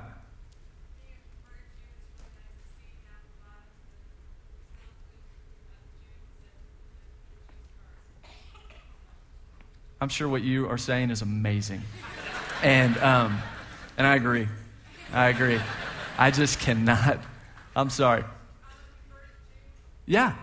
I'm sure what you are saying is amazing. And I agree. I just cannot. I'm sorry. Yeah.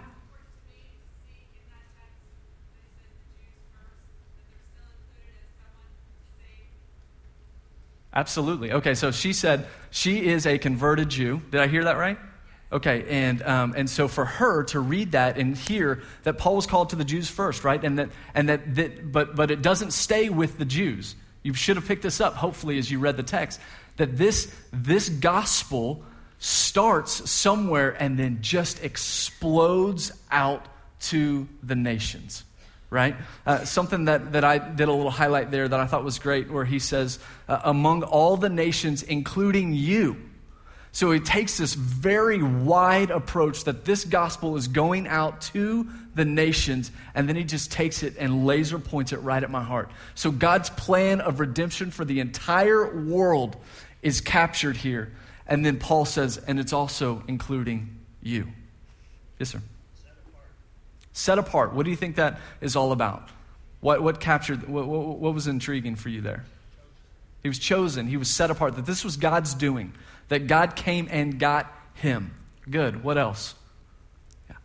Absolutely. Okay, so she said she is a converted Jew. Did I hear that right? Okay, and so for her to read that and hear that Paul was called to the Jews first, right? But it doesn't stay with the Jews. You should have picked this up, hopefully, as you read the text, that this gospel starts somewhere and then just explodes out to the nations, right? Something that I did a little highlight there that I thought was great, where he says, among all the nations, including you. So he takes this very wide approach that this gospel is going out to the nations, and then he just takes it and laser points it right at my heart. So God's plan of redemption for the entire world is captured here. And then Paul says, and it's also including you. Yes, sir. Set apart. What do you think that is all about? What captured, what was intriguing for you there? He was chosen. He was set apart. That this was God's doing. That God came and got him. Good. What else? Yeah.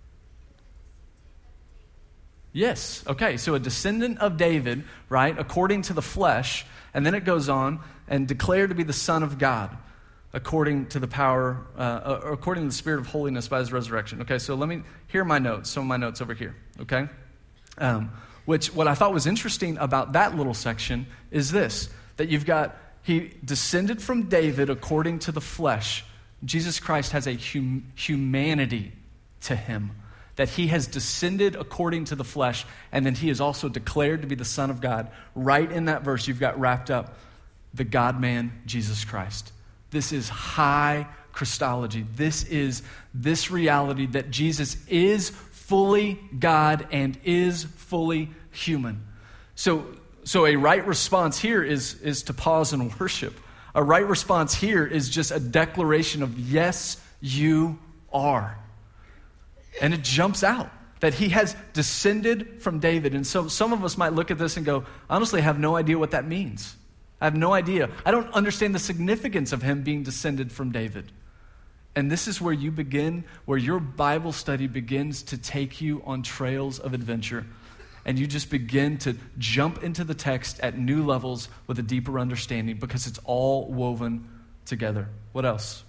Yes. Okay. So a descendant of David, right, according to the flesh, and then it goes on and declared to be the Son of God, according to the power, according to the Spirit of holiness by his resurrection. Okay. So let me hear my notes. Some of my notes over here. Okay. Which what I thought was interesting about that little section is this: that you've got. He descended from David according to the flesh. Jesus Christ has a humanity to him. That he has descended according to the flesh, and then he is also declared to be the Son of God. Right in that verse, you've got wrapped up the God-man, Jesus Christ. This is high Christology. This is this reality that Jesus is fully God and is fully human. So a right response here is to pause and worship. A right response here is just a declaration of, yes, you are. And it jumps out that he has descended from David. And so some of us might look at this and go, honestly, I have no idea what that means. I have no idea. I don't understand the significance of him being descended from David. And this is where you begin, where your Bible study begins to take you on trails of adventure. And you just begin to jump into the text at new levels with a deeper understanding, because it's all woven together. What else?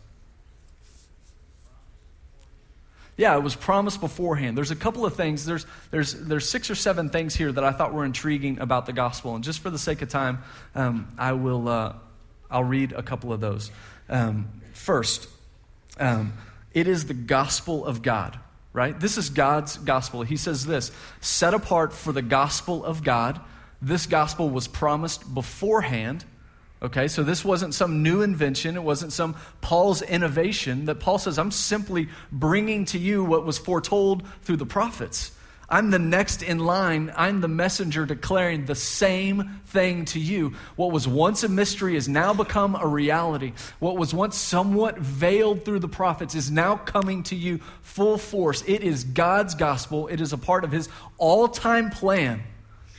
Yeah, it was promised beforehand. There's a couple of things. There's 6 or 7 things here that I thought were intriguing about the gospel. And just for the sake of time, I'll read a couple of those. First, it is the gospel of God. Right? This is God's gospel. He says this: set apart for the gospel of God. This gospel was promised beforehand. Okay, so this wasn't some new invention. It wasn't some Paul's innovation. That Paul says, I'm simply bringing to you what was foretold through the prophets. I'm the next in line. I'm the messenger declaring the same thing to you. What was once a mystery has now become a reality. What was once somewhat veiled through the prophets is now coming to you full force. It is God's gospel. It is a part of his all-time plan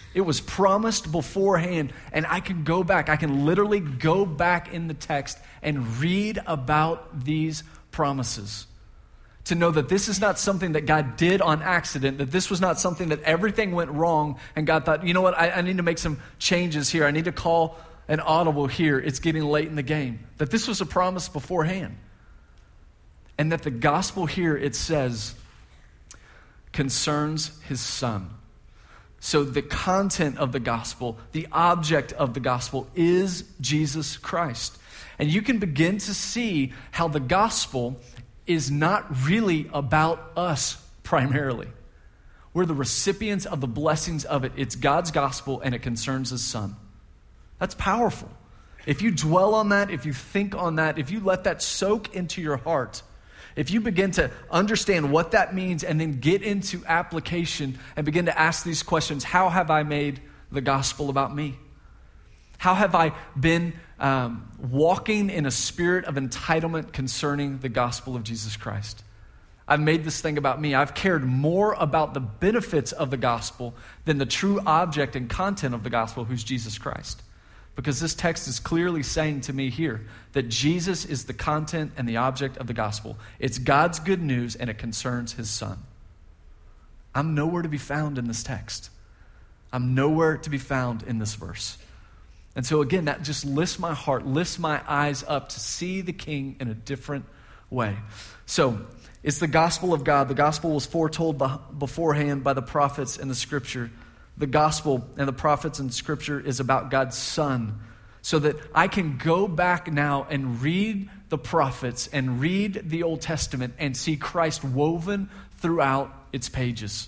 It was promised beforehand, and I can literally go back in the text and read about these promises. To know that this is not something that God did on accident, that this was not something that everything went wrong and God thought, you know what, I need to make some changes here. I need to call an audible here. It's getting late in the game. That this was a promise beforehand. And that the gospel here, it says, concerns his son. So the content of the gospel, the object of the gospel is Jesus Christ. And you can begin to see how the gospel is not really about us primarily. We're the recipients of the blessings of it. It's God's gospel and it concerns his son. That's powerful. If you dwell on that, if you think on that, if you let that soak into your heart, if you begin to understand what that means and then get into application and begin to ask these questions, how have I made the gospel about me? How have I been walking in a spirit of entitlement concerning the gospel of Jesus Christ? I've made this thing about me. I've cared more about the benefits of the gospel than the true object and content of the gospel, who's Jesus Christ. Because this text is clearly saying to me here that Jesus is the content and the object of the gospel. It's God's good news and it concerns his son. I'm nowhere to be found in this text. I'm nowhere to be found in this verse. And so again, that just lifts my heart, lifts my eyes up to see the King in a different way. So it's the gospel of God. The gospel was foretold beforehand by the prophets and the scripture. The gospel and the prophets and scripture is about God's son. So that I can go back now and read the prophets and read the Old Testament and see Christ woven throughout its pages.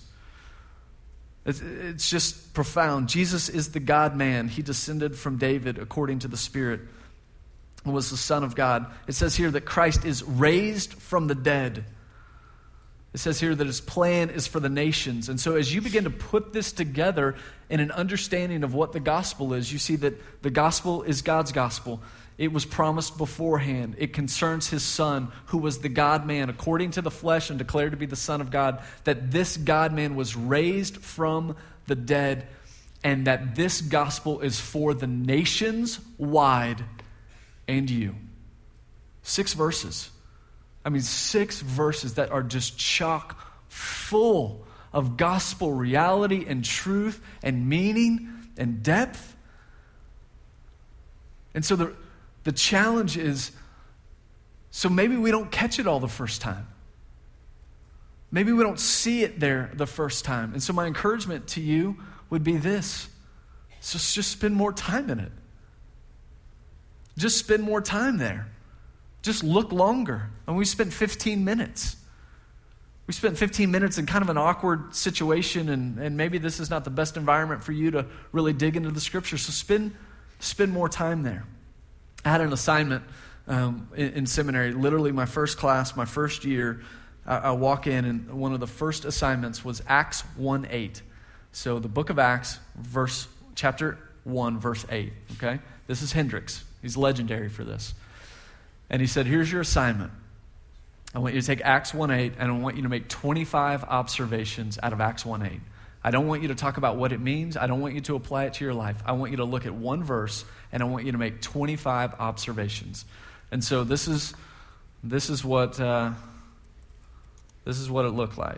It's just profound. Jesus is the God-man. He descended from David according to the Spirit and was the Son of God. It says here that Christ is raised from the dead. It says here that his plan is for the nations. And so as you begin to put this together in an understanding of what the gospel is, you see that the gospel is God's gospel. It was promised beforehand. It concerns his son, who was the God-man, according to the flesh and declared to be the Son of God, that this God-man was raised from the dead, and that this gospel is for the nations wide and you. 6 verses. 6 verses that are just chock full of gospel reality and truth and meaning and depth. And so the challenge is, so maybe we don't catch it all the first time. Maybe we don't see it there the first time. And so my encouragement to you would be this. So just spend more time in it. Just spend more time there. Just look longer. And we spent 15 minutes. We spent 15 minutes in kind of an awkward situation, and maybe this is not the best environment for you to really dig into the scripture. So spend more time there. I had an assignment in seminary. Literally my first class, my first year, I walk in, and one of the first assignments was Acts 1:8. So the book of Acts, chapter 1, verse 8. Okay? This is Hendricks. He's legendary for this. And he said, here's your assignment. I want you to take Acts 1:8, and I want you to make 25 observations out of Acts 1:8. I don't want you to talk about what it means. I don't want you to apply it to your life. I want you to look at one verse, and I want you to make 25 observations. And so this is what it looked like.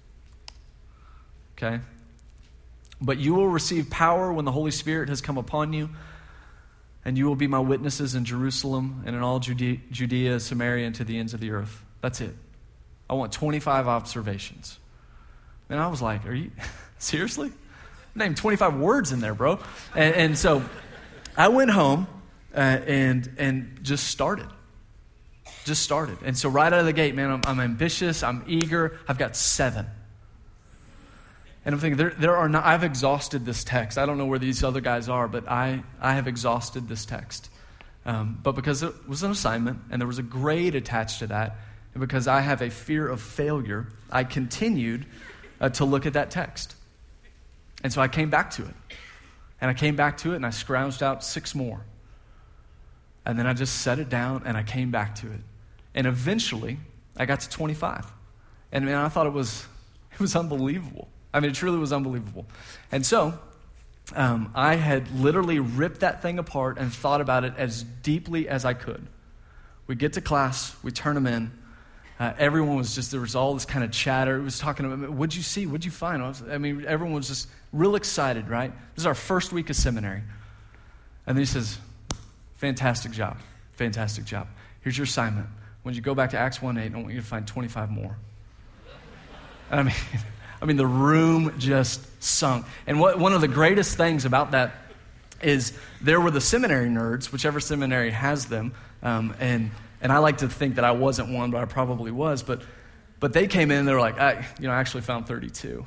Okay? But you will receive power when the Holy Spirit has come upon you, and you will be my witnesses in Jerusalem and in all Judea, Samaria, and to the ends of the earth. That's it. I want 25 observations. And I was like, are you, seriously? Named 25 words in there, bro. And so I went home and just started. And so right out of the gate, man, I'm ambitious, I'm eager. I've got 7. And I'm thinking, I've exhausted this text. I don't know where these other guys are, but I have exhausted this text. But because it was an assignment, and there was a grade attached to that, and because I have a fear of failure, I continued to look at that text. And so I came back to it. And I scrounged out 6 more. And then I just set it down, and I came back to it. And eventually, I got to 25. And man, I thought it was unbelievable. It truly was unbelievable. And so, I had literally ripped that thing apart and thought about it as deeply as I could. We get to class, we turn them in. Everyone was just, there was all this kind of chatter. It was talking about, what'd you see? What'd you find? Everyone was just real excited, right? This is our first week of seminary. And then he says, fantastic job. Here's your assignment. When you go back to Acts 1:8, I want you to find 25 more. I mean, the room just sunk. And one of the greatest things about that is there were the seminary nerds, whichever seminary has them, and I like to think that I wasn't one, but I probably was. But they came in and they were like, I actually found 32,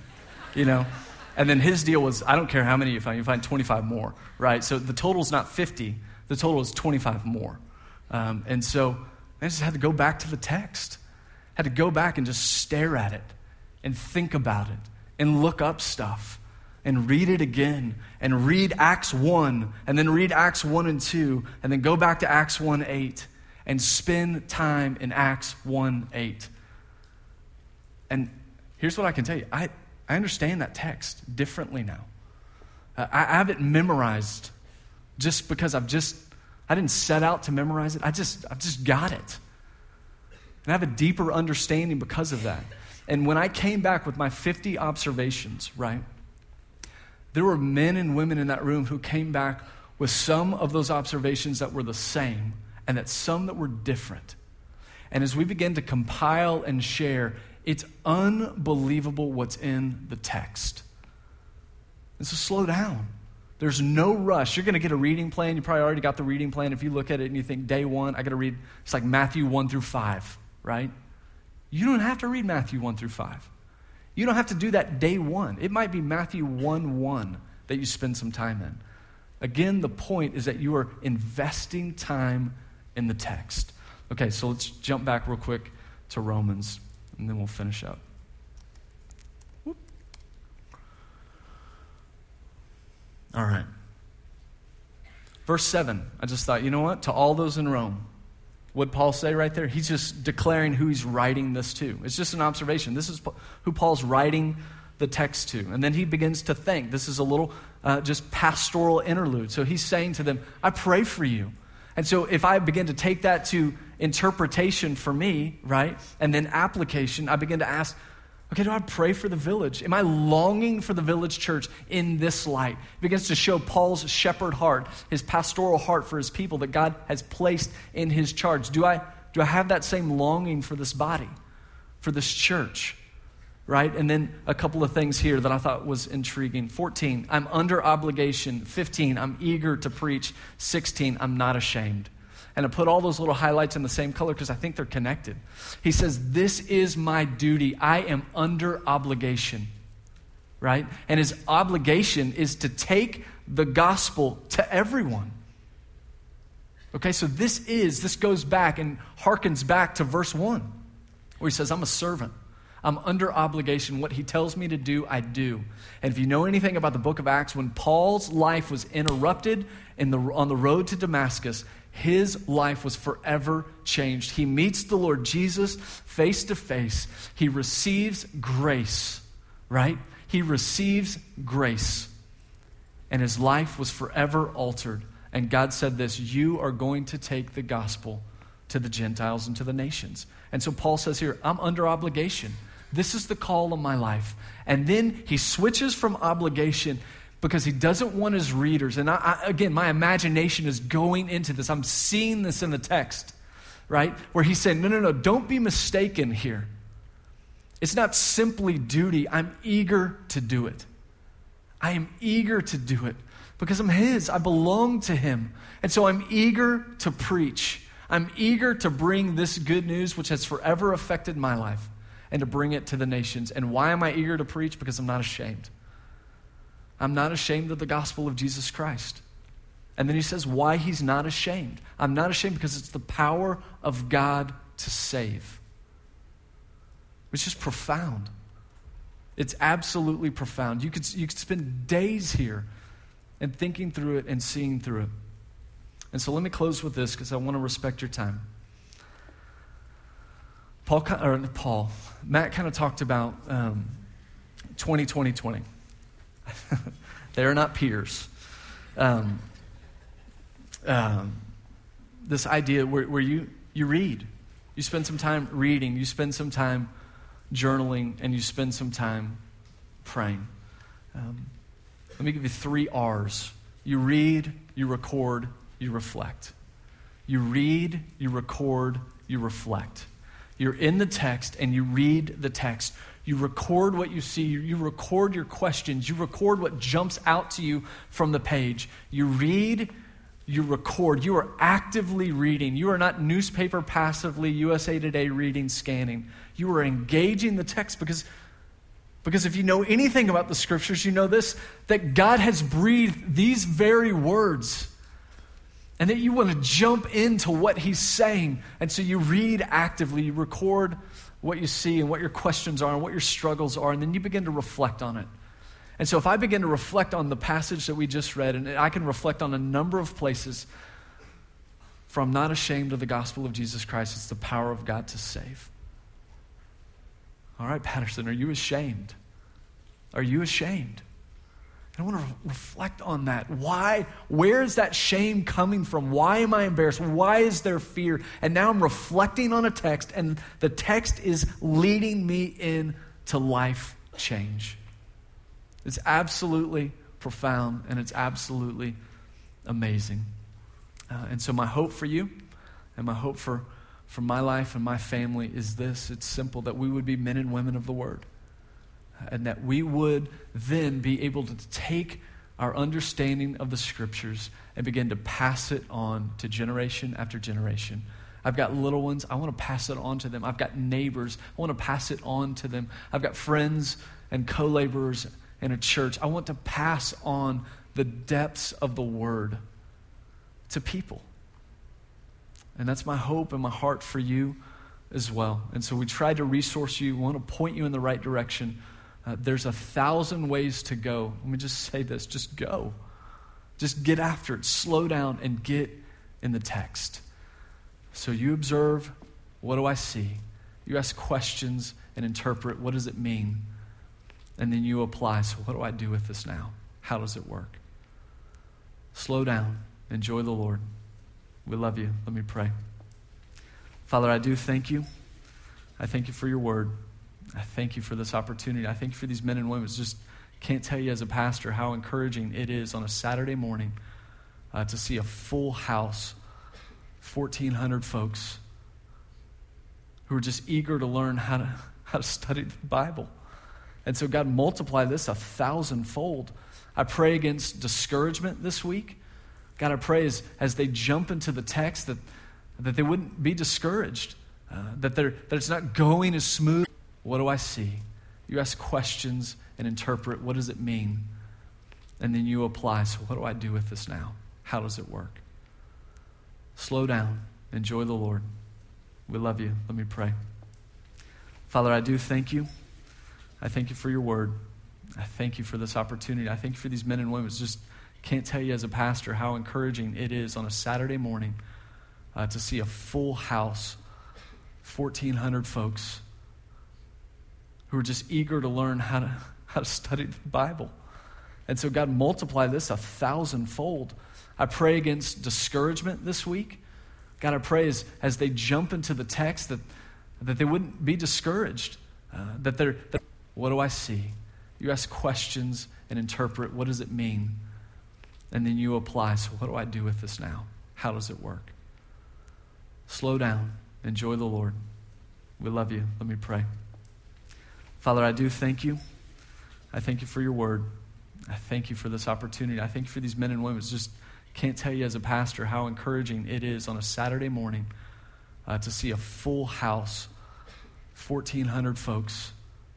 And then his deal was, I don't care how many you find 25 more, right? So the total's not 50, the total is 25 more. And so I just had to go back to the text, had to go back and just stare at it and think about it and look up stuff and read it again and read Acts 1 and then read Acts 1 and 2 and then go back to Acts 1:8 and spend time in Acts 1:8. And here's what I can tell you. I understand that text differently now. I have it memorized just because I didn't set out to memorize it. I've just got it. And I have a deeper understanding because of that. And when I came back with my 50 observations, right, there were men and women in that room who came back with some of those observations that were the same and that some that were different. And as we begin to compile and share, it's unbelievable what's in the text. And so slow down. There's no rush. You're going to get a reading plan. You probably already got the reading plan. If you look at it and you think, day one, I got to read, it's like Matthew 1-5, right? You don't have to read Matthew 1-5. You don't have to do that day one. It might be Matthew 1:1 that you spend some time in. Again, the point is that you are investing time in the text. Okay, so let's jump back real quick to Romans, and then we'll finish up. Whoop. All right. Verse 7, I just thought, you know what? To all those in Rome, what'd Paul say right there? He's just declaring who he's writing this to. It's just an observation. This is who Paul's writing the text to. And then he begins to think. This is a little just pastoral interlude. So he's saying to them, I pray for you. And so if I begin to take that to interpretation for me, right, and then application, I begin to ask, okay, do I pray for the village? Am I longing for the village church in this light? It begins to show Paul's shepherd heart, his pastoral heart for his people that God has placed in his charge. Do I have that same longing for this body, for this church? Right? And then a couple of things here that I thought was intriguing. 14, I'm under obligation. 15, I'm eager to preach. 16, I'm not ashamed. And I put all those little highlights in the same color because I think they're connected. He says, this is my duty. I am under obligation. Right? And his obligation is to take the gospel to everyone. Okay, so this goes back and harkens back to verse 1, where he says, I'm a servant. I'm under obligation. What he tells me to do, I do. And if you know anything about the book of Acts, when Paul's life was interrupted on the road to Damascus, his life was forever changed. He meets the Lord Jesus face to face. He receives grace, right? He receives grace. And his life was forever altered. And God said this, you are going to take the gospel to the Gentiles and to the nations. And so Paul says here, I'm under obligation. This is the call of my life. And then he switches from obligation because he doesn't want his readers. And again, my imagination is going into this. I'm seeing this in the text, right? Where he's saying, no, don't be mistaken here. It's not simply duty. I'm eager to do it. I am eager to do it because I'm his. I belong to him. And so I'm eager to preach. I'm eager to bring this good news, which has forever affected my life, and to bring it to the nations. And why am I eager to preach? Because I'm not ashamed. I'm not ashamed of the gospel of Jesus Christ. And then he says why he's not ashamed. I'm not ashamed because it's the power of God to save. It's just profound. It's absolutely profound. You could spend days here and thinking through it and seeing through it. And so let me close with this because I want to respect your time. Matt kind of talked about 2020. They are not peers. This idea where you read. You spend some time reading. You spend some time journaling. And you spend some time praying. Let me give you 3 R's. You read, you record, you reflect. You read, you record, you reflect. You're in the text and you read the text. You record what you see. You record your questions. You record what jumps out to you from the page. You read, you record. You are actively reading. You are not newspaper passively, USA Today reading, scanning. You are engaging the text because if you know anything about the scriptures, you know this, that God has breathed these very words and that you want to jump into what he's saying. And so you read actively, you record what you see and what your questions are and what your struggles are, and then you begin to reflect on it. And so if I begin to reflect on the passage that we just read, and I can reflect on a number of places, for I'm not ashamed of the gospel of Jesus Christ, it's the power of God to save. All right, Patterson, are you ashamed? Are you ashamed? I want to reflect on that. Why? Where is that shame coming from? Why am I embarrassed? Why is there fear? And now I'm reflecting on a text, and the text is leading me into life change. It's absolutely profound, and it's absolutely amazing. And so my hope for you, and my hope for my life and my family is this. It's simple, that we would be men and women of the Word. And that we would then be able to take our understanding of the Scriptures and begin to pass it on to generation after generation. I've got little ones. I want to pass it on to them. I've got neighbors. I want to pass it on to them. I've got friends and co-laborers in a church. I want to pass on the depths of the Word to people. And that's my hope and my heart for you as well. And so we tried to resource you. We want to point you in the right direction. There's 1,000 ways to go. Let me just say this. Just go. Just get after it. Slow down and get in the text. So you observe, what do I see? You ask questions and interpret, what does it mean? And then you apply, so what do I do with this now? How does it work? Slow down. Enjoy the Lord. We love you. Let me pray. Father, I do thank you. I thank you for your word. I thank you for this opportunity. I thank you for these men and women. Just can't tell you as a pastor how encouraging it is on a Saturday morning to see a full house, 1,400 folks who are just eager to learn how to study the Bible. And so God, multiply this 1,000-fold. I pray against discouragement this week. God, I pray as they jump into the text that they wouldn't be discouraged, that it's not going as smooth. What do I see? You ask questions and interpret, what does it mean? And then you apply, so what do I do with this now? How does it work? Slow down. Enjoy the Lord. We love you. Let me pray. Father, I do thank you. I thank you for your word. I thank you for this opportunity. I thank you for these men and women. Just can't tell you as a pastor how encouraging it is on a Saturday morning to see a full house, 1,400 folks who are just eager to learn how to study the Bible. And so God, multiply this 1,000-fold. I pray against discouragement this week. God, I pray as they jump into the text that they wouldn't be discouraged, what do I see? You ask questions and interpret, what does it mean? And then you apply, so what do I do with this now? How does it work? Slow down. Enjoy the Lord. We love you. Let me pray. Father, I do thank you. I thank you for your word. I thank you for this opportunity. I thank you for these men and women. Just can't tell you as a pastor how encouraging it is on a Saturday morning to see a full house, 1,400 folks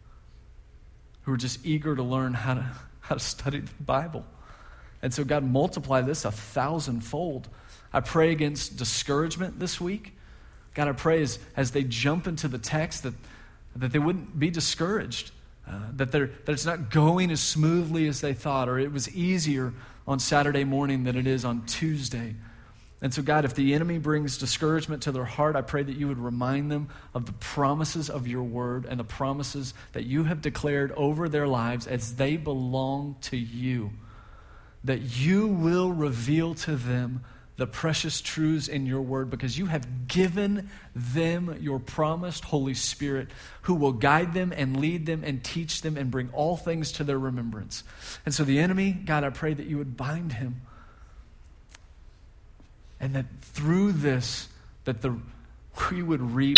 who are just eager to learn how to study the Bible. And so God, multiply this 1,000-fold. I pray against discouragement this week. God, I pray as they jump into the text that they wouldn't be discouraged, that it's not going as smoothly as they thought, or it was easier on Saturday morning than it is on Tuesday. And so God, if the enemy brings discouragement to their heart, I pray that you would remind them of the promises of your word and the promises that you have declared over their lives as they belong to you. that you will reveal to them the precious truths in your word, because you have given them your promised Holy Spirit, who will guide them and lead them and teach them and bring all things to their remembrance. And so the enemy, God, I pray that you would bind him. And that through this, we would reap